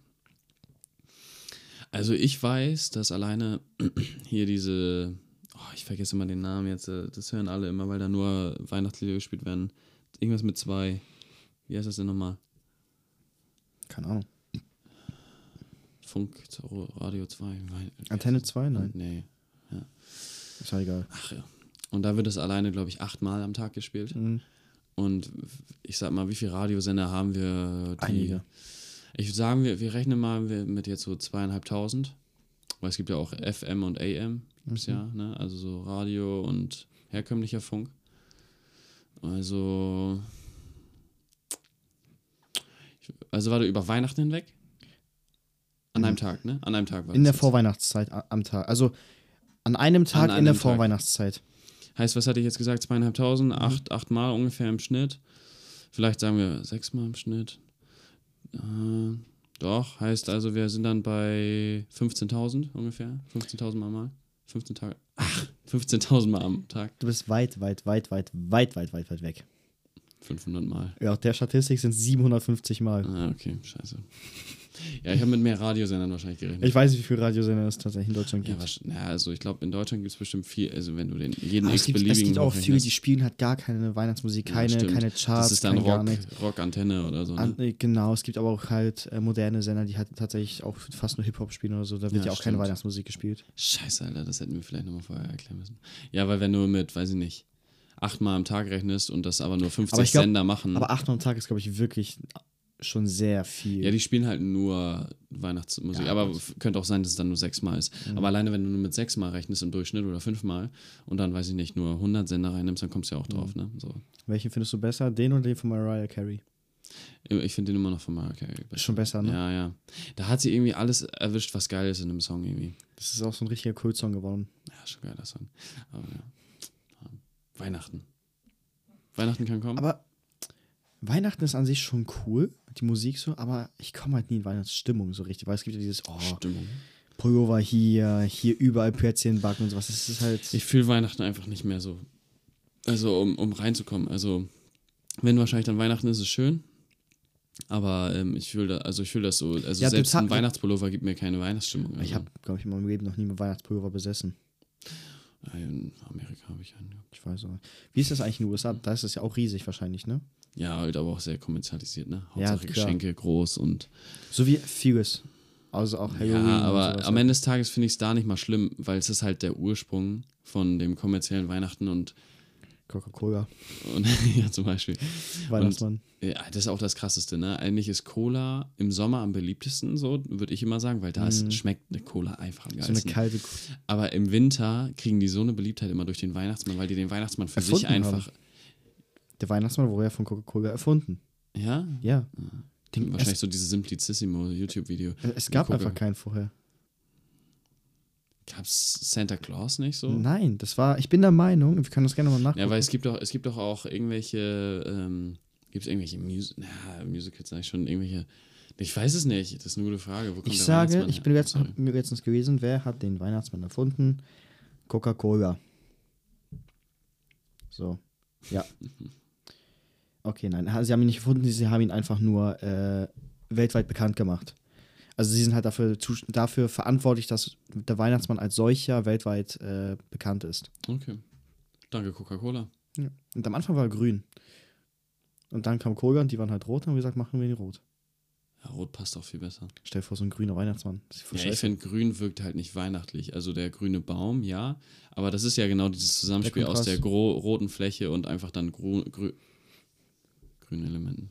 Also ich weiß, dass alleine hier diese... ich vergesse immer den Namen jetzt. Das hören alle immer, weil da nur Weihnachtslieder gespielt werden. Irgendwas mit 2. Wie heißt das denn nochmal? Keine Ahnung. Funk, Radio 2. Antenne 2? Nein. Nee. Ja. Ist halt egal. Ach ja. Und da wird es alleine, glaube ich, 8-mal am Tag gespielt. Und ich sag mal, wie viele Radiosender haben wir? Einige. Ich würde sagen, wir rechnen mal mit jetzt so 2.500. Weil es gibt ja auch FM und AM, gibt's ja, ne? Also so Radio und herkömmlicher Funk. Also war der über Weihnachten hinweg? An einem Tag, ne? An einem Tag war In das der jetzt. Vorweihnachtszeit am Tag. Also an einem Tag An in einem der Tag. Vorweihnachtszeit. Heißt, was hatte ich jetzt gesagt? 2.500? 8 Mal ungefähr im Schnitt. Vielleicht sagen wir 6 Mal im Schnitt. Doch, heißt also, wir sind dann bei 15.000 ungefähr. 15.000 Mal. 15 Tage. 15.000 Mal am Tag. Du bist weit weg. 500 Mal. Laut der Statistik sind es 750 Mal. Ah, okay, scheiße. Ja, ich habe mit mehr Radiosendern wahrscheinlich gerechnet. Ich weiß nicht, wie viele Radiosender es tatsächlich in Deutschland Ja, gibt. also ich glaube, in Deutschland gibt es bestimmt viel, also wenn du jeden Aber es gibt x-beliebigen auch viele, hochrechnest. die spielen halt gar keine Weihnachtsmusik, Ja, stimmt. keine Charts, Das ist dann gar nichts. Rockantenne oder so. Ne? Genau, es gibt aber auch halt moderne Sender, die halt tatsächlich auch fast nur Hip-Hop spielen oder so. Da wird ja auch keine stimmt. Weihnachtsmusik gespielt. Scheiße, Alter, das hätten wir vielleicht nochmal vorher erklären müssen. Ja, weil wenn du mit, weiß ich nicht, 8 Mal am Tag rechnest und das aber nur 50 Aber ich glaub, Sender machen. Aber 8 Mal am Tag ist, glaube ich, wirklich schon sehr viel. Ja, die spielen halt nur Weihnachtsmusik. Ja, aber gut. könnte auch sein, dass es dann nur 6 Mal ist. Mhm. Aber alleine, wenn du nur mit 6 Mal rechnest im Durchschnitt oder 5 Mal und dann, weiß ich nicht, nur 100 Sender reinnimmst, dann kommst du ja auch drauf. Ne? So. Welchen findest du besser? Den oder den von Mariah Carey? Ich finde den immer noch von Mariah Carey besser. Ist schon besser, ne? Ja, ja. Da hat sie irgendwie alles erwischt, was geil ist in dem Song irgendwie. Das ist auch so ein richtiger Kultsong geworden. Ja, schon geiler Song. Aber ja. Weihnachten. Weihnachten kann kommen. Aber Weihnachten ist an sich schon cool, die Musik so, aber ich komme halt nie in Weihnachtsstimmung so richtig, weil es gibt ja dieses, Stimmung. Pullover hier überall Plätzchen backen und sowas. Das ist halt. Ich fühle Weihnachten einfach nicht mehr so. Also, um reinzukommen. Also, wenn wahrscheinlich dann Weihnachten ist, ist es schön. Aber ich fühle das so. Also, Ja, selbst ein total. Weihnachtspullover gibt mir keine Weihnachtsstimmung. Also, Ich habe, glaube ich, in meinem Leben noch nie mit Weihnachtspullover besessen. in Amerika habe ich einen. Ja. Ich weiß auch. Wie ist das eigentlich in den USA? Da ist das ja auch riesig wahrscheinlich, ne? Ja, halt aber auch sehr kommerzialisiert, ne? Ja, Hauptsache klar. Geschenke groß und. So wie vieles. Also auch Halloween. Ja, aber und sowas. am Ende des Tages finde ich es da nicht mal schlimm, weil es ist halt der Ursprung von dem kommerziellen Weihnachten und Coca-Cola, ja, zum Beispiel. Weihnachtsmann. Ja, das ist auch das Krasseste, ne? Eigentlich ist Cola im Sommer am beliebtesten, so würde ich immer sagen, weil da schmeckt eine Cola einfach am So eine geilsten. kalte. Aber im Winter kriegen die so eine Beliebtheit immer durch den Weihnachtsmann, weil die den Weihnachtsmann für sich Erfunden einfach. Der Weihnachtsmann wurde ja von Coca-Cola erfunden. Ja? Ja. Wahrscheinlich so dieses Simplissimo YouTube-Video. Es gab Coca- einfach keinen vorher. Gab's Santa Claus nicht so? Nein, das war, ich bin der Meinung, wir können das gerne mal nachgucken. Ja, weil es gibt doch auch irgendwelche, gibt es irgendwelche Musicals, sag ich schon, irgendwelche, ich weiß es nicht, das ist eine gute Frage. Wo kommt Ich der sage, Weihnachtsmann ich her? bin Sorry. mir letztens gewesen, wer hat den Weihnachtsmann erfunden? Coca-Cola. So, ja. Okay, nein, sie haben ihn nicht erfunden, sie haben ihn einfach nur weltweit bekannt gemacht. Also sie sind halt dafür verantwortlich, dass der Weihnachtsmann als solcher weltweit bekannt ist. Okay. Danke, Coca-Cola. Ja. Und am Anfang war er grün. Und dann kam Cola und die waren halt rot und haben gesagt, machen wir ihn rot. Ja, Rot passt auch viel besser. Stell dir vor, so ein grüner Weihnachtsmann. Das ist voll Ja, ich scheiße. finde, grün wirkt halt nicht weihnachtlich. Also der grüne Baum, ja. Aber das ist ja genau dieses Zusammenspiel Der aus Kontrast. der roten Fläche und einfach dann grünen Elementen.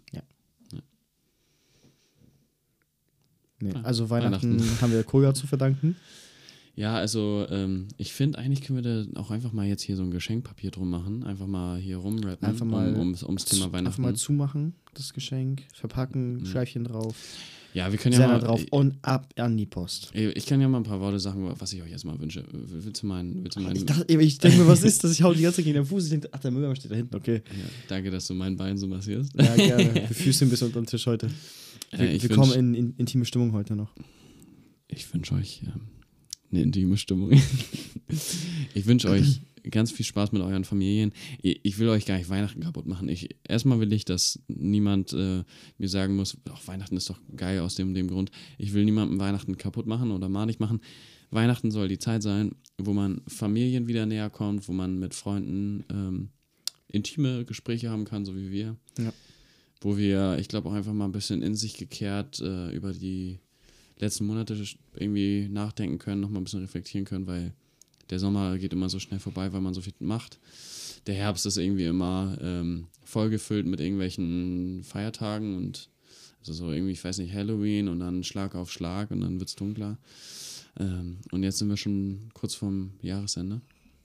Nee, Ah, also Weihnachten haben wir Cola zu verdanken. Ja, also ich finde, eigentlich können wir da auch einfach mal jetzt hier so ein Geschenkpapier drum machen. Einfach mal hier rumrappen, Einfach mal ums Thema Einfach Weihnachten. mal zumachen, das Geschenk, verpacken, Schleifchen drauf, Ja, wir können ja Sender mal, drauf und ab an die Post. ich kann ja mal ein paar Worte sagen, was ich euch jetzt mal wünsche. Willst du meinen Ich denke mir, was ist das? Ich hau die ganze Zeit gegen den Fuß. Ich denke, ach, der Mülleimer steht da hinten, okay. ja, danke, dass du mein Bein so massierst. Ja, gerne. Wir füßen ein bisschen unter den Tisch heute. Ich Wir kommen in intime Stimmung heute noch. Ich wünsche euch eine intime Stimmung. Ich wünsche euch ganz viel Spaß mit euren Familien. Ich will euch gar nicht Weihnachten kaputt machen. Erstmal will ich, dass niemand mir sagen muss, ach, Weihnachten ist doch geil aus dem Grund. Ich will niemandem Weihnachten kaputt machen oder malig machen. Weihnachten soll die Zeit sein, wo man Familien wieder näher kommt, wo man mit Freunden intime Gespräche haben kann, so wie wir. Ja. Wo wir, ich glaube, auch einfach mal ein bisschen in sich gekehrt über die letzten Monate irgendwie nachdenken können, nochmal ein bisschen reflektieren können, weil der Sommer geht immer so schnell vorbei, weil man so viel macht. Der Herbst ist irgendwie immer vollgefüllt mit irgendwelchen Feiertagen und also so irgendwie, ich weiß nicht, Halloween und dann Schlag auf Schlag und dann wird es dunkler. Und jetzt sind wir schon kurz vorm Jahresende.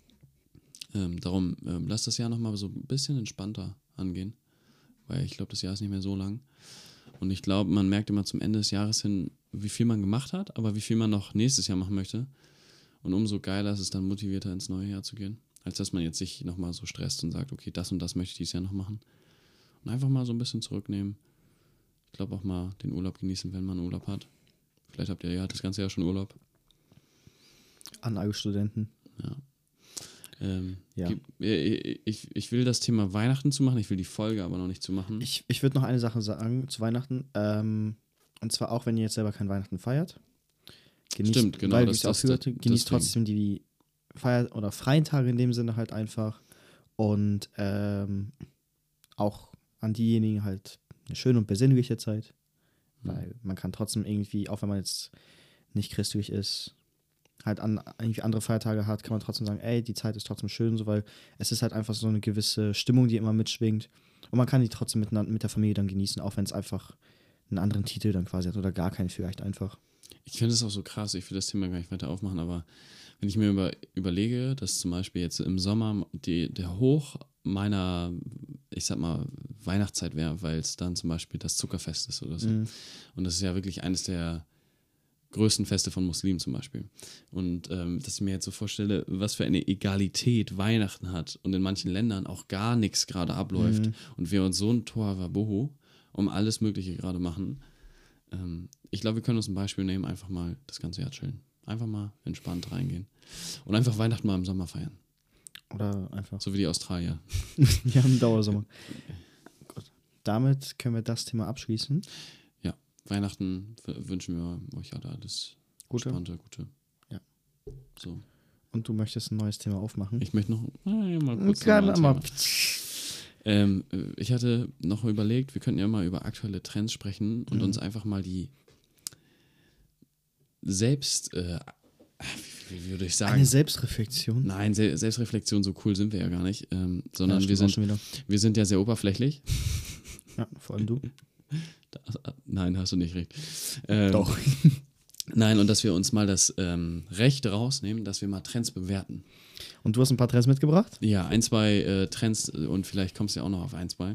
Darum lass das Jahr nochmal so ein bisschen entspannter angehen, weil ich glaube, das Jahr ist nicht mehr so lang. Und ich glaube, man merkt immer zum Ende des Jahres hin, wie viel man gemacht hat, aber wie viel man noch nächstes Jahr machen möchte. Und umso geiler ist es dann, motivierter ins neue Jahr zu gehen, als dass man jetzt sich nochmal so stresst und sagt, okay, das und das möchte ich dieses Jahr noch machen. Und einfach mal so ein bisschen zurücknehmen. Ich glaube auch mal den Urlaub genießen, wenn man Urlaub hat. Vielleicht habt ihr ja das ganze Jahr schon Urlaub. An alle Studenten. Ja. Ja. Ich will das Thema Weihnachten zu machen, ich will die Folge aber noch nicht zu machen. Ich würde noch eine Sache sagen zu Weihnachten. Und zwar auch, wenn ihr jetzt selber kein Weihnachten feiert. Genießt, Stimmt, genau. weil, genießt deswegen. trotzdem die Feier- oder freien Tage in dem Sinne halt einfach. Und auch an diejenigen halt eine schöne und besinnliche Zeit. Weil man kann trotzdem irgendwie, auch wenn man jetzt nicht christlich ist, halt irgendwie andere Feiertage hat, kann man trotzdem sagen, ey, die Zeit ist trotzdem schön, so, weil es ist halt einfach so eine gewisse Stimmung, die immer mitschwingt. Und man kann die trotzdem mit der Familie dann genießen, auch wenn es einfach einen anderen Titel dann quasi hat oder gar keinen vielleicht einfach. Ich finde es auch so krass, ich will das Thema gar nicht weiter aufmachen, aber wenn ich mir überlege, dass zum Beispiel jetzt im Sommer der Hoch meiner, ich sag mal, Weihnachtszeit wäre, weil es dann zum Beispiel das Zuckerfest ist oder so. Und das ist ja wirklich eines der größten Feste von Muslimen zum Beispiel. Und dass ich mir jetzt so vorstelle, was für eine Egalität Weihnachten hat und in manchen Ländern auch gar nichts gerade abläuft und wir uns so ein Tohuwabohu um alles Mögliche gerade machen. Ich glaube, wir können uns ein Beispiel nehmen, einfach mal das ganze Jahr chillen. Einfach mal entspannt reingehen. Und einfach Weihnachten mal im Sommer feiern. Oder einfach. So wie die Australier. Wir haben einen Dauersommer. Gut. Damit können wir das Thema abschließen. Ja, Weihnachten wünschen wir euch alle alles Entspannte, Gute. Ja. So. Und du möchtest ein neues Thema aufmachen? Ich möchte noch mal kurz ich hatte noch überlegt, wir könnten ja mal über aktuelle Trends sprechen und uns einfach mal die selbst, wie würde ich sagen? Eine Selbstreflexion? Nein, Selbstreflexion, so cool sind wir ja gar nicht, sondern wir sind ja sehr oberflächlich. Ja, vor allem du. Nein, hast du nicht recht. Doch. Nein, und dass wir uns mal das Recht rausnehmen, dass wir mal Trends bewerten. Und du hast ein paar Trends mitgebracht? Ja, ein, zwei Trends und vielleicht kommst du ja auch noch auf ein, zwei,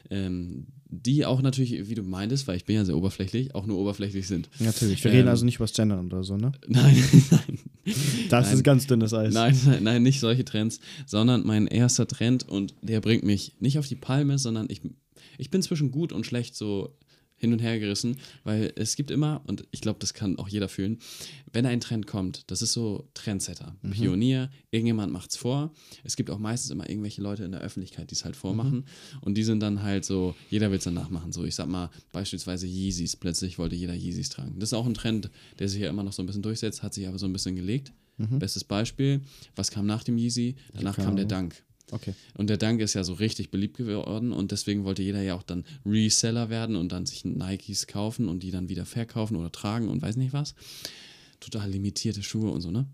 die auch natürlich, wie du meintest, weil ich bin ja sehr oberflächlich, auch nur oberflächlich sind. Natürlich, wir reden also nicht über das Gendern oder so, ne? Nein. Das ist ganz dünnes Eis. Nein, nicht solche Trends, sondern mein erster Trend und der bringt mich nicht auf die Palme, sondern ich bin zwischen gut und schlecht so hin und her gerissen, weil es gibt immer, und ich glaube, das kann auch jeder fühlen, wenn ein Trend kommt, das ist so Trendsetter, Pionier, irgendjemand macht's vor. Es gibt auch meistens immer irgendwelche Leute in der Öffentlichkeit, die es halt vormachen und die sind dann halt so, jeder will es dann nachmachen. So, ich sag mal, beispielsweise Yeezys, plötzlich wollte jeder Yeezys tragen. Das ist auch ein Trend, der sich ja immer noch so ein bisschen durchsetzt, hat sich aber so ein bisschen gelegt. Bestes Beispiel, was kam nach dem Yeezy? Danach kam der Dunk. Okay. Und der Dunk ist ja so richtig beliebt geworden und deswegen wollte jeder ja auch dann Reseller werden und dann sich Nikes kaufen und die dann wieder verkaufen oder tragen und weiß nicht was. Total limitierte Schuhe und so, ne?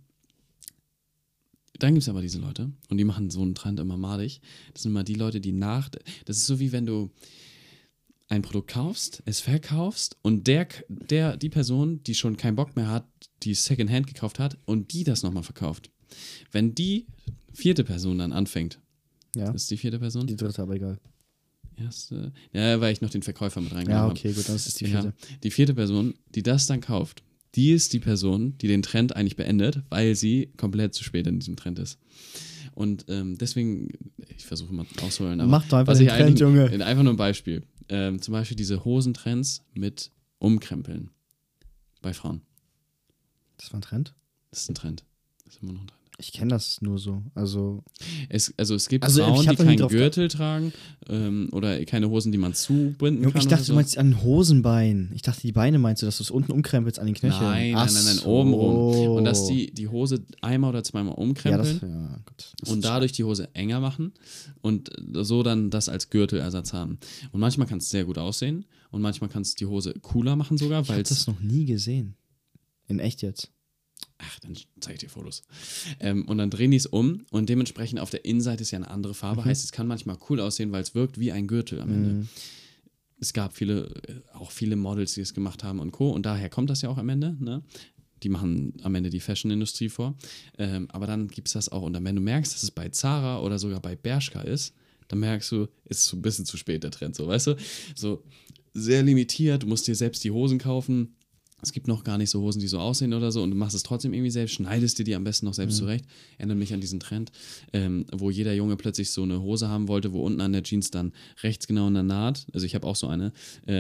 Dann gibt es aber diese Leute und die machen so einen Trend immer malig. Das sind immer die Leute, das ist so wie wenn du ein Produkt kaufst, es verkaufst und die Person, die schon keinen Bock mehr hat, die Secondhand gekauft hat und die das nochmal verkauft. Wenn die vierte Person dann anfängt, ja. Das ist die vierte Person? Die dritte, aber egal. Erste, ja, weil ich noch den Verkäufer mit reingenommen habe. Ja, okay, gut, dann ist es die vierte. Ja, die vierte Person, die das dann kauft, die ist die Person, die den Trend eigentlich beendet, weil sie komplett zu spät in diesem Trend ist. Und deswegen, ich versuche mal auszuholen, aber mach doch einfach den Trend, Junge. Einfach nur ein Beispiel. Zum Beispiel diese Hosentrends mit Umkrempeln bei Frauen. Das war ein Trend? Das ist ein Trend. Das ist immer noch ein Trend. Ich kenne das nur so. Es gibt Frauen, die keinen Gürtel tragen oder keine Hosen, die man zubinden kann. Ich dachte, du meinst an Hosenbein. Ich dachte, die Beine meinst du, dass du es unten umkrempelst an den Knöcheln. Nein, oben rum. Und dass die Hose einmal oder zweimal umkrempeln und dadurch die Hose enger machen und so dann das als Gürtelersatz haben. Und manchmal kann es sehr gut aussehen und manchmal kann es die Hose cooler machen sogar. Ich habe das noch nie gesehen. In echt jetzt. Ach, dann zeige ich dir Fotos. Und dann drehen die es um und dementsprechend auf der Innenseite ist ja eine andere Farbe. Heißt, es kann manchmal cool aussehen, weil es wirkt wie ein Gürtel am Ende. Es gab auch viele Models, die es gemacht haben und Co. Und daher kommt das ja auch am Ende. Ne? die machen am Ende die Fashion-Industrie vor. Aber dann gibt es das auch. Und dann, wenn du merkst, dass es bei Zara oder sogar bei Bershka ist, dann merkst du, ist so ein bisschen zu spät der Trend, so, weißt du? So sehr limitiert, du musst dir selbst die Hosen kaufen. Es gibt noch gar nicht so Hosen, die so aussehen oder so und du machst es trotzdem irgendwie selbst, schneidest dir die am besten noch selbst zurecht. Erinnert mich an diesen Trend, wo jeder Junge plötzlich so eine Hose haben wollte, wo unten an der Jeans dann rechts genau in der Naht, also ich habe auch so eine,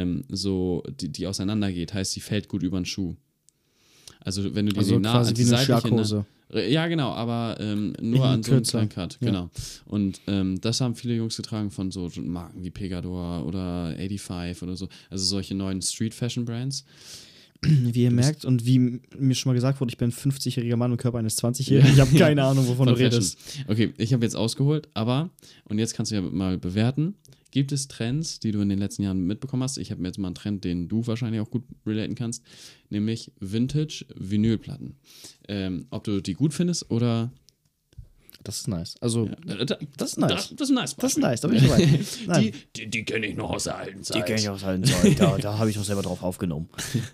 so die auseinandergeht, heißt, die fällt gut über den Schuh. Also wenn du dir die Naht, quasi wie eine Schlaghose. Ja, genau, aber nur an so einem kleinen Cut, ja. genau. Und das haben viele Jungs getragen von so Marken wie Pegador oder 85 oder so, also solche neuen Street-Fashion-Brands. Wie ihr merkt und wie mir schon mal gesagt wurde, ich bin ein 50-jähriger Mann im Körper eines 20-Jährigen. Ich habe keine Ahnung, wovon du redest. Okay, ich habe jetzt ausgeholt, aber, und jetzt kannst du ja mal bewerten, gibt es Trends, die du in den letzten Jahren mitbekommen hast? Ich habe mir jetzt mal einen Trend, den du wahrscheinlich auch gut relaten kannst, nämlich Vintage-Vinylplatten. Ob du die gut findest oder... Das ist nice. Also, ja, das ist nice. Das ist nice. Das ist nice, da bin ich dabei. Die kenne ich noch aus der alten Zeit. Die kenne ich aus der alten Zeit. Da habe ich auch selber drauf aufgenommen.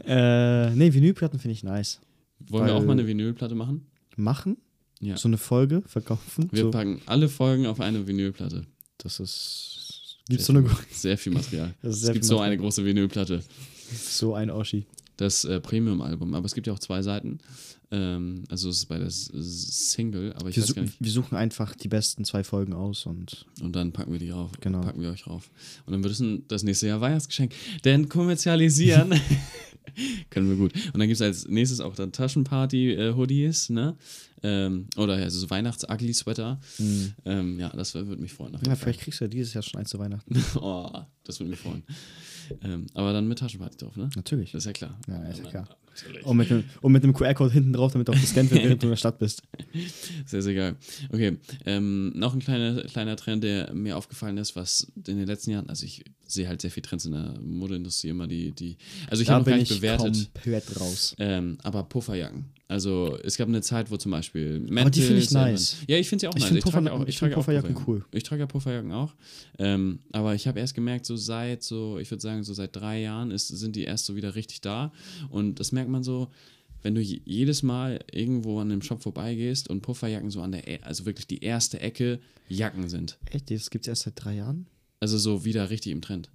Nee, Vinylplatten finde ich nice. Wollen wir auch mal eine Vinylplatte machen? Machen? Ja. So eine Folge verkaufen? Wir so. packen alle Folgen auf eine Vinylplatte. Das ist... Sehr viel Material. Es gibt so eine große Vinylplatte. So ein Oschi. Das Premium-Album. Aber es gibt ja auch 2 Seiten. Also es ist bei der Single, aber ich weiß gar nicht. Wir suchen einfach die besten 2 Folgen aus und dann packen wir die rauf. Genau. Packen wir euch rauf. Und dann wird es das nächste Jahr Weihnachtsgeschenk. Denn kommerzialisieren können wir gut. Und dann gibt es als nächstes auch dann Taschenparty-Hoodies, ne? Oder also so Weihnachts-Ugly-Sweater. Ja, das würde mich freuen. Ja, vielleicht kriegst du ja dieses Jahr schon eins zu Weihnachten. Oh, das würde mich freuen. Aber dann mit Taschenparty drauf, ne? Natürlich. Das ist ja klar. Ja, ist ja klar. Natürlich. Und mit einem QR-Code hinten drauf, damit auch gescannt wird, während du in der Stadt bist. Sehr, sehr geil. Okay, noch ein kleiner Trend, der mir aufgefallen ist, was in den letzten Jahren, also ich sehe halt sehr viele Trends in der Modeindustrie immer, also ich habe noch gar nicht bewertet. Komplett raus. Aber Pufferjacken. Also es gab eine Zeit, wo zum Beispiel Mantels, aber die finde ich nice. Ja, ich finde sie auch nice. Ich trage Pufferjacken cool. Ich trage ja Pufferjacken auch. Aber ich habe erst gemerkt, ich würde sagen, so seit 3 Jahren sind die erst so wieder richtig da. Und das merkt man so, wenn du jedes Mal irgendwo an einem Shop vorbeigehst und Pufferjacken so also wirklich die erste Ecke Jacken sind. Echt? Das gibt es erst seit 3 Jahren? Also so wieder richtig im Trend.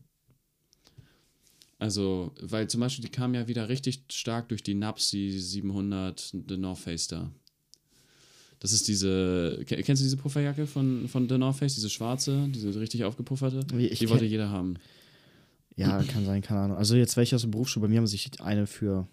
Also, weil zum Beispiel, die kamen ja wieder richtig stark durch die Napsi 700, The North Face da. Das ist kennst du diese Pufferjacke von The North Face, diese schwarze, diese richtig aufgepufferte? Die wollte jeder haben. Ja, kann sein, keine Ahnung. Also jetzt welche aus der Berufsschule, bei mir haben sich eine für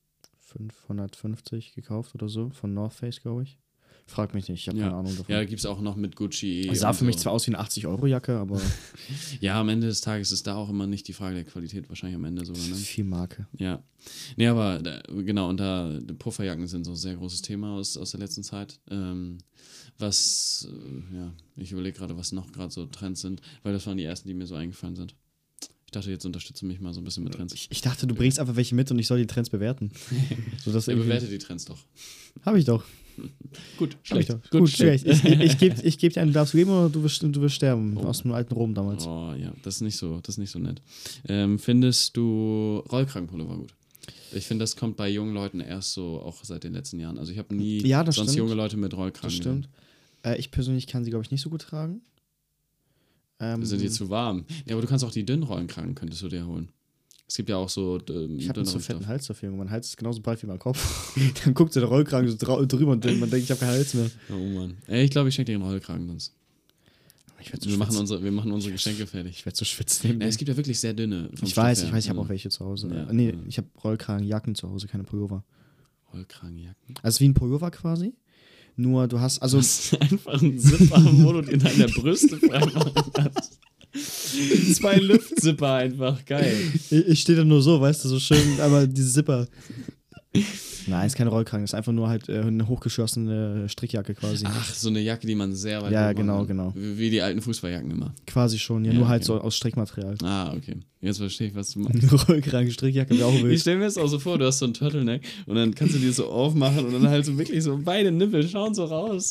550 gekauft oder so, von North Face, glaube ich. Frag mich nicht, ich habe keine Ahnung davon. Ja, gibt es auch noch mit Gucci. Sah für mich zwar aus wie eine 80-Euro-Jacke, aber... Ja, am Ende des Tages ist da auch immer nicht die Frage der Qualität, wahrscheinlich am Ende sogar. Ne? Das ist viel Marke. Ja. Nee, aber genau, und Pufferjacken sind so ein sehr großes Thema aus der letzten Zeit. Ich überlege gerade, was noch gerade so Trends sind, weil das waren die ersten, die mir so eingefallen sind. Ich dachte, jetzt unterstütze mich mal so ein bisschen mit Trends. Ich dachte, du bringst einfach welche mit und ich soll die Trends bewerten. Bewerte die Trends doch. Habe ich doch. Gut, schlecht. Gut, schlecht. Ich geb dir einen, darfst du geben oder du wirst sterben. Aus dem alten Rom damals. Oh ja, das ist nicht so nett. Findest du Rollkragenpullover gut? Ich finde, das kommt bei jungen Leuten erst so, auch seit den letzten Jahren. Also ich habe nie sonst junge Leute mit Rollkragen. Das stimmt. Ich persönlich kann sie, glaube ich, nicht so gut tragen. Sind die zu warm? Ja, aber du kannst auch die dünnen Rollenkragen, könntest du dir holen. Es gibt ja auch so ich habe einen so fetten Hals dafür. Mein Hals ist genauso breit wie mein Kopf. Dann guckt so der Rollkragen so drüber und man denkt, ich habe keinen Hals mehr. Oh Mann. Ich glaube, ich schenke dir den Rollkragen sonst. Wir machen unsere Geschenke fertig. Ich werde so schwitzen. Es gibt ja wirklich sehr dünne. Ich weiß, ich habe auch welche zu Hause. Ja, nee, ich habe Rollkragenjacken zu Hause, keine Pullover. Rollkragenjacken? Also wie ein Pullover quasi. Nur du hast also... Das ist einfach ein Zipper, wo du in deiner Brüste freimachen kannst. 2 Lüftzipper einfach, geil. Ich stehe da nur so, weißt du, so schön, aber diese Zipper. Nein, ist keine Rollkragen, ist einfach nur halt eine hochgeschossene Strickjacke quasi. Ach, so eine Jacke, die man sehr weit ja, genau. Wie die alten Fußballjacken immer. Quasi schon, ja, nur halt so aus Strickmaterial. Ah, okay. Jetzt verstehe ich, was du meinst. Rollkragen, Strickjacke wäre auch wild. Ich stelle mir das auch so vor, du hast so einen Turtleneck und dann kannst du die so aufmachen und dann halt so wirklich so beide Nippel schauen so raus.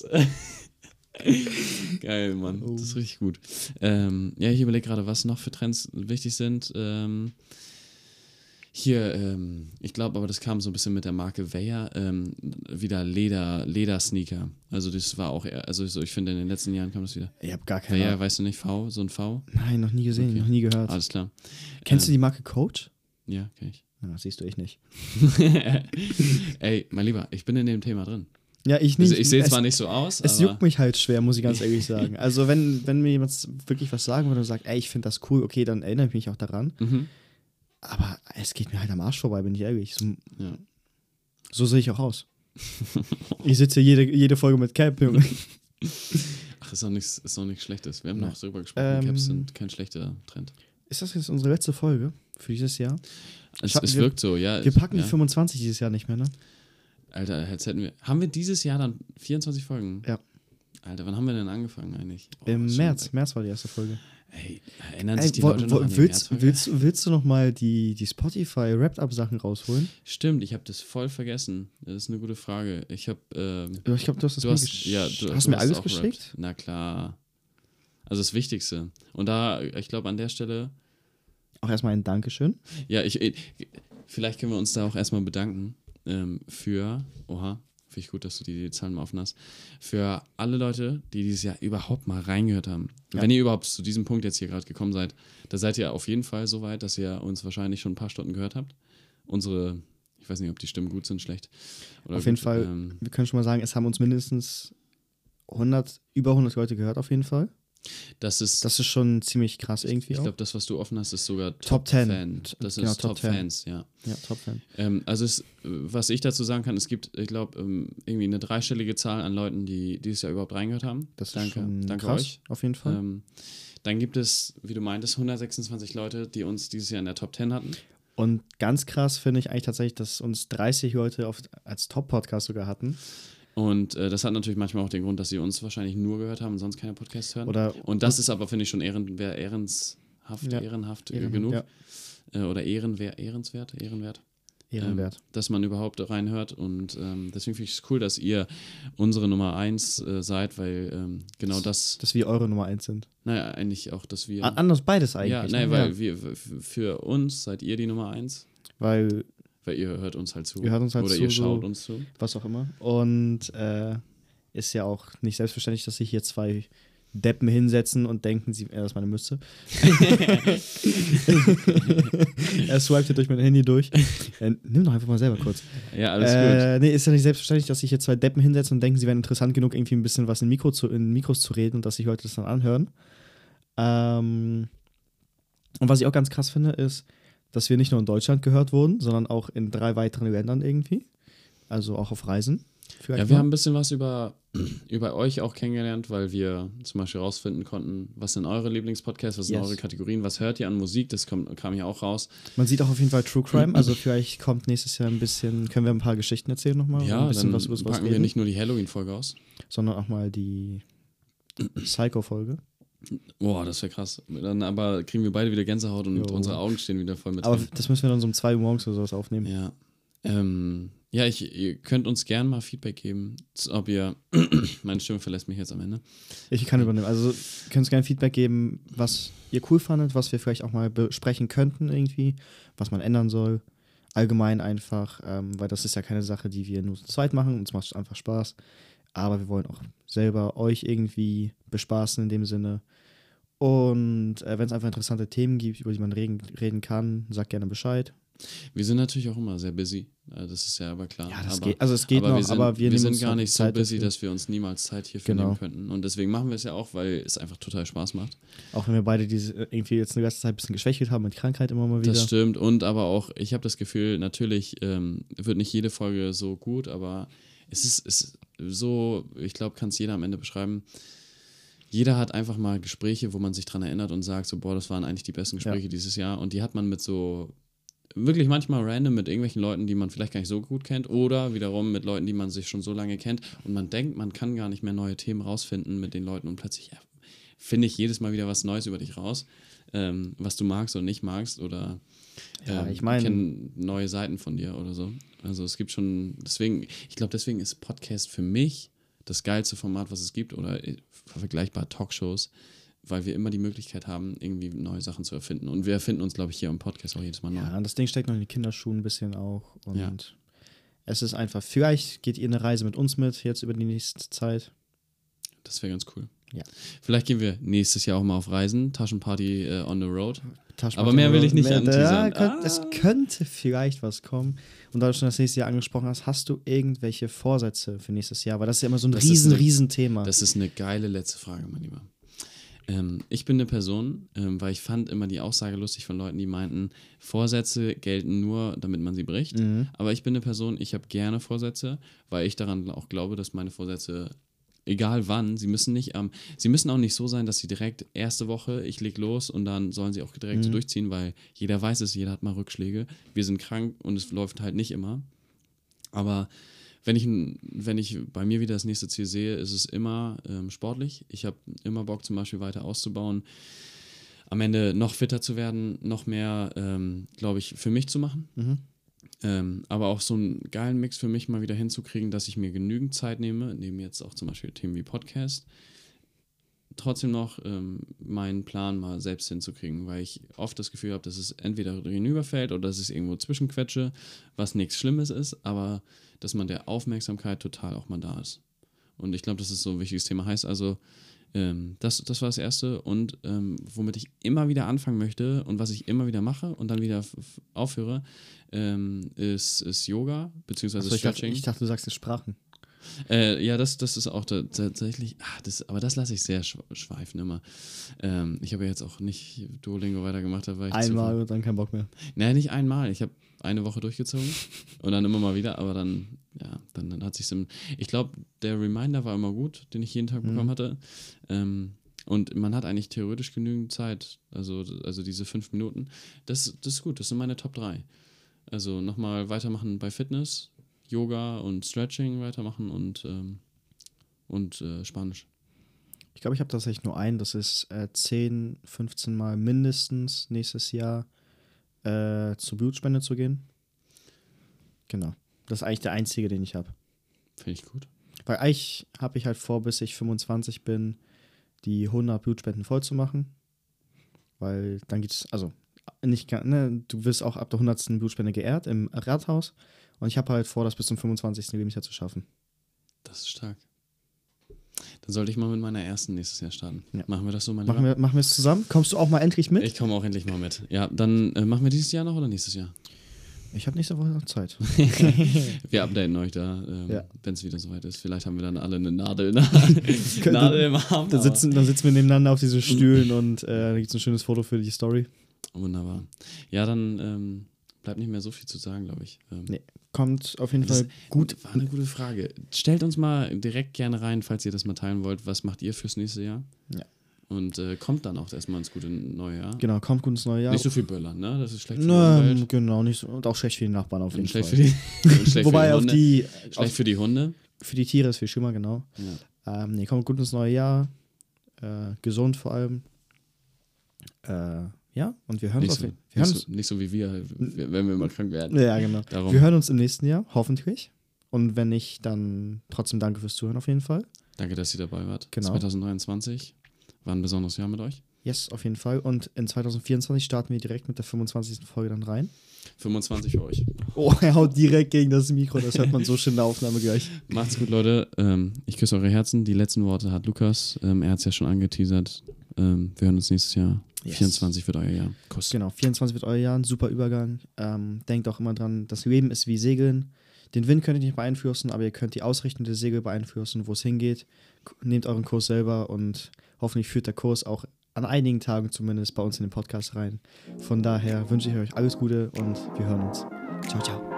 Geil, Mann. Das ist richtig gut. Ich überlege gerade, was noch für Trends wichtig sind. Hier, ich glaube, aber das kam so ein bisschen mit der Marke Weyer, wieder Ledersneaker. Also das war auch eher, also so, ich finde in den letzten Jahren kam das wieder. Ich habe gar keine Weyer, Ahnung. weißt du nicht, so ein V? Nein, noch nie gesehen, Okay. noch nie gehört. Alles klar. Kennst du die Marke Coach? Ja, kenn ich. Ja, siehst du, ich nicht. Ey, mein Lieber, ich bin in dem Thema drin. Ja, ich Also nicht. ich sehe Es- zwar nicht so aus, Es aber juckt mich halt schwer, muss ich ganz ehrlich sagen. Also wenn mir jemand wirklich was sagen würde und sagt, ey, ich finde das cool, okay, dann erinnere ich mich auch daran. Aber es geht mir halt am Arsch vorbei, bin ich ehrlich. ja. So sehe ich auch aus. Ich sitze jede Folge mit Cap, Junge. Ach, ist doch nichts Schlechtes. Wir haben Nein. noch darüber gesprochen, Caps sind kein schlechter Trend. Ist das jetzt unsere letzte Folge für dieses Jahr? Es wirkt so, ja. Wir packen ja. die 25 dieses Jahr nicht mehr, ne? Alter, jetzt hätten wir. Haben wir dieses Jahr dann 24 Folgen? Ja. Alter, wann haben wir denn angefangen eigentlich? Oh, Im schon März. weg. März war die erste Folge. Ey, erinnern sich die Leute noch an die willst Märzfolge? du noch mal die Spotify Wrapped-Up-Sachen rausholen? Stimmt, ich habe das voll vergessen. Das ist eine gute Frage. Ich habe. Ich glaube, du hast das Du mir hast, gesch- ja, hast du mir hast alles auch geschickt? gerappt. Na klar. Also das Wichtigste. Und da, ich glaube, an der Stelle. Auch erstmal ein Dankeschön. Ja, vielleicht können wir uns da auch erstmal bedanken für, finde ich gut, dass du die Zahlen mal offen hast, für alle Leute, die dieses Jahr überhaupt mal reingehört haben. Ja. Wenn ihr überhaupt zu diesem Punkt jetzt hier gerade gekommen seid, da seid ihr auf jeden Fall so weit, dass ihr uns wahrscheinlich schon ein paar Stunden gehört habt. Ich weiß nicht, ob die Stimmen gut sind, schlecht. Oder Auf jeden gut, Fall, wir können schon mal sagen, es haben uns mindestens über 100 Leute gehört, auf jeden Fall. das ist schon ziemlich krass irgendwie ich auch. glaube, das, was du offen hast, ist sogar Top 10. Fan. Das Genau, ist Top Top 10. Fans, ja. Ja, Top-Fan. Also was ich dazu sagen kann, es gibt, ich glaube, irgendwie eine dreistellige Zahl an Leuten, die dieses Jahr überhaupt reingehört haben. Das ist danke, schon danke krass, euch. auf jeden Fall. Dann gibt es, wie du meintest, 126 Leute, die uns dieses Jahr in der Top 10 hatten. Und ganz krass finde ich eigentlich tatsächlich, dass uns 30 Leute als Top-Podcast sogar hatten. Und das hat natürlich manchmal auch den Grund, dass sie uns wahrscheinlich nur gehört haben und sonst keine Podcasts hören. Und das ist aber, finde ich, schon ehrenhaft genug. Ja. Oder ehrenwert. Ehrenwert. Dass man überhaupt reinhört und deswegen finde ich es cool, dass ihr unsere Nummer 1 seid, weil genau das, Dass wir eure Nummer 1 sind. naja, eigentlich auch, dass wir, Anders beides eigentlich. ja, ne? nein, weil wir, für uns seid ihr die Nummer 1, Weil, weil ihr hört uns halt zu. Ihr hört uns halt oder zu, ihr schaut so- uns zu. was auch immer. Und ist ja auch nicht selbstverständlich, dass sich hier zwei Deppen hinsetzen und denken, das ist meine Mütze. Er swipte durch mein Handy durch. Nimm doch einfach mal selber kurz. Ja, alles gut. Nee, ist ja nicht selbstverständlich, dass sich hier zwei Deppen hinsetzen und denken, sie wären interessant genug, irgendwie ein bisschen was in Mikros zu reden und dass sich Leute das dann anhören. Und was ich auch ganz krass finde, ist, dass wir nicht nur in Deutschland gehört wurden, sondern auch in 3 weiteren Ländern irgendwie. Also auch auf Reisen. Ja, wir haben ein bisschen was über euch auch kennengelernt, weil wir zum Beispiel rausfinden konnten, was sind eure Lieblingspodcasts, was sind Yes. eure Kategorien, was hört ihr an Musik, das kam hier auch raus. Man sieht auch auf jeden Fall True Crime, also vielleicht kommt nächstes Jahr können wir ein paar Geschichten erzählen nochmal. Ja, ein bisschen dann was über sowas packen wir reden, nicht nur die Halloween-Folge aus. sondern auch mal die Psycho-Folge. Boah, das wäre krass. Dann aber kriegen wir beide wieder Gänsehaut und Jo. unsere Augen stehen wieder voll mit Aber Tränen. das müssen wir dann so um 2 Uhr morgens oder sowas aufnehmen. Ja. Ihr könnt uns gerne mal Feedback geben, ob ihr, meine Stimme verlässt mich jetzt am Ende. Ich kann übernehmen. Also ihr könnt uns gerne Feedback geben, was ihr cool fandet, was wir vielleicht auch mal besprechen könnten irgendwie, was man ändern soll. Allgemein einfach, weil das ist ja keine Sache, die wir nur zu zweit machen. Uns macht einfach Spaß. Aber wir wollen auch selber euch irgendwie bespaßen in dem Sinne. Und wenn es einfach interessante Themen gibt, über die man reden kann, sagt gerne Bescheid. Wir sind natürlich auch immer sehr busy, das ist ja aber klar. Ja, das aber, geht. Also es geht aber noch, wir sind, aber wir wir nehmen sind uns gar noch nicht so Zeit busy, dafür. dass wir uns niemals Zeit hierfür Genau. nehmen könnten. Und deswegen machen wir es ja auch, weil es einfach total Spaß macht. Auch wenn wir beide irgendwie jetzt eine ganze Zeit ein bisschen geschwächelt haben mit Krankheit immer mal wieder. Das stimmt. Und aber auch, ich habe das Gefühl, natürlich wird nicht jede Folge so gut, aber es ist so, ich glaube, kann es jeder am Ende beschreiben. Jeder hat einfach mal Gespräche, wo man sich dran erinnert und sagt so, boah, das waren eigentlich die besten Gespräche dieses Jahr. Und die hat man mit so, wirklich manchmal random mit irgendwelchen Leuten, die man vielleicht gar nicht so gut kennt oder wiederum mit Leuten, die man sich schon so lange kennt. Und man denkt, man kann gar nicht mehr neue Themen rausfinden mit den Leuten und plötzlich finde ich jedes Mal wieder was Neues über dich raus, was du magst oder nicht magst oder ich meine, kenne neue Seiten von dir oder so. Also es gibt schon, deswegen ist Podcast für mich das geilste Format, was es gibt oder vergleichbar Talkshows, weil wir immer die Möglichkeit haben, irgendwie neue Sachen zu erfinden. Und wir erfinden uns, glaube ich, hier im Podcast auch jedes Mal neu. Ja, und das Ding steckt noch in die Kinderschuhen ein bisschen auch. Und Ja. es ist einfach, vielleicht geht ihr eine Reise mit uns mit, jetzt über die nächste Zeit. Das wäre ganz cool. Ja. Vielleicht gehen wir nächstes Jahr auch mal auf Reisen, Taschenparty on the road. Taschenparty- Aber mehr will ich nicht anteasern. Es könnte vielleicht was kommen. Und da du schon das nächste Jahr angesprochen hast du irgendwelche Vorsätze für nächstes Jahr? Weil das ist ja immer so ein Das ist riesen Thema. Das ist eine geile letzte Frage, mein Lieber. Ich bin eine Person, weil ich fand immer die Aussage lustig von Leuten, die meinten, Vorsätze gelten nur, damit man sie bricht. Aber ich bin eine Person, ich habe gerne Vorsätze, weil ich daran auch glaube, dass meine Vorsätze, egal wann, sie müssen auch nicht so sein, dass sie direkt erste Woche, ich leg los und dann sollen sie auch direkt so durchziehen, weil jeder weiß es, jeder hat mal Rückschläge. Wir sind krank und es läuft halt nicht immer. Aber wenn ich bei mir wieder das nächste Ziel sehe, ist es immer sportlich. Ich habe immer Bock, zum Beispiel weiter auszubauen, am Ende noch fitter zu werden, noch mehr, glaube ich, für mich zu machen. Aber auch so einen geilen Mix für mich mal wieder hinzukriegen, dass ich mir genügend Zeit nehme, neben jetzt auch zum Beispiel Themen wie Podcast, trotzdem noch meinen Plan mal selbst hinzukriegen, weil ich oft das Gefühl habe, dass es entweder hinüberfällt oder dass ich es irgendwo zwischenquetsche, was nichts Schlimmes ist, aber dass man der Aufmerksamkeit total auch mal da ist. Und ich glaube, das ist so ein wichtiges Thema. Heißt also, das war das Erste und womit ich immer wieder anfangen möchte und was ich immer wieder mache und dann wieder aufhöre, ist Yoga, beziehungsweise Stretching. Ich dachte, du sagst jetzt Sprachen. Ja, das ist auch tatsächlich, aber das lasse ich sehr schweifen immer. Ich habe ja jetzt auch nicht Duolingo weitergemacht. Da war ich Einmal und dann kein Bock mehr. Naja, nicht einmal. Ich habe eine Woche durchgezogen und dann immer mal wieder, aber dann hat sich's ich glaube, der Reminder war immer gut, den ich jeden Tag bekommen hatte. Und man hat eigentlich theoretisch genügend Zeit, also diese 5 Minuten. Das ist gut, das sind meine Top 3. Also nochmal weitermachen bei Fitness, Yoga und Stretching weitermachen und Spanisch. Ich glaube, ich habe tatsächlich nur einen, das ist 10, 15 Mal mindestens nächstes Jahr zur Blutspende zu gehen. Genau. Das ist eigentlich der einzige, den ich habe. Finde ich gut. Weil eigentlich habe ich halt vor, bis ich 25 bin, die 100 Blutspenden voll zu machen. Weil dann gibt es, also nicht, ne, du wirst auch ab der 100. Blutspende geehrt im Rathaus. Und ich habe halt vor, das bis zum 25. Lebensjahr zu schaffen. Das ist stark. Dann sollte ich mal mit meiner ersten nächstes Jahr starten. Ja. Machen wir das so, mein Lieber? Machen wir es zusammen? Kommst du auch mal endlich mit? Ich komme auch endlich mal mit. Ja, dann machen wir dieses Jahr noch oder nächstes Jahr? Ich habe nächste Woche noch Zeit. Wir updaten euch da, Ja. wenn es wieder soweit ist. Vielleicht haben wir dann alle eine Nadel im Arm. Dann sitzen wir nebeneinander auf diesen Stühlen und da gibt es ein schönes Foto für die Story. Wunderbar. Ja, dann bleibt nicht mehr so viel zu sagen, glaube ich. Nee, kommt auf jeden Fall gut. War eine gute Frage. Stellt uns mal direkt gerne rein, falls ihr das mal teilen wollt. Was macht ihr fürs nächste Jahr? Ja. Und kommt dann auch erstmal ins gute neue Jahr. Genau, kommt gut ins neue Jahr. Nicht so viel Böllern, ne? Das ist schlecht für die Umwelt. Genau, nicht so. Und auch schlecht für die Nachbarn auf jeden Schlecht Fall. schlecht Wobei für die Hunde. Schlecht für die Hunde. Für die Tiere ist viel schlimmer, genau. Ja. Nee, kommt gut ins neue Jahr. Gesund vor allem. Ja, und wir hören uns Nicht so wie wir, wenn wir mal krank werden. Ja, genau. Darum. Wir hören uns im nächsten Jahr, hoffentlich. Und wenn nicht, dann trotzdem danke fürs Zuhören auf jeden Fall. Danke, dass ihr dabei wart. Genau. 2023 war ein besonderes Jahr mit euch. Yes, auf jeden Fall. Und in 2024 starten wir direkt mit der 25. Folge dann rein. 25 für euch. Oh, er haut direkt gegen das Mikro. Das hört man so schön in der Aufnahme gleich. Macht's gut, Leute. Ich küsse eure Herzen. Die letzten Worte hat Lukas. Er hat es ja schon angeteasert. Wir hören uns nächstes Jahr. Yes. 24 wird euer Jahr. Kuss. Genau, 24 wird euer Jahr. Ein super Übergang. Denkt auch immer dran, das Leben ist wie Segeln. Den Wind könnt ihr nicht beeinflussen, aber ihr könnt die Ausrichtung der Segel beeinflussen, wo es hingeht. Nehmt euren Kurs selber und hoffentlich führt der Kurs auch an einigen Tagen zumindest bei uns in den Podcast rein. Von daher wünsche ich euch alles Gute und wir hören uns. Ciao, ciao.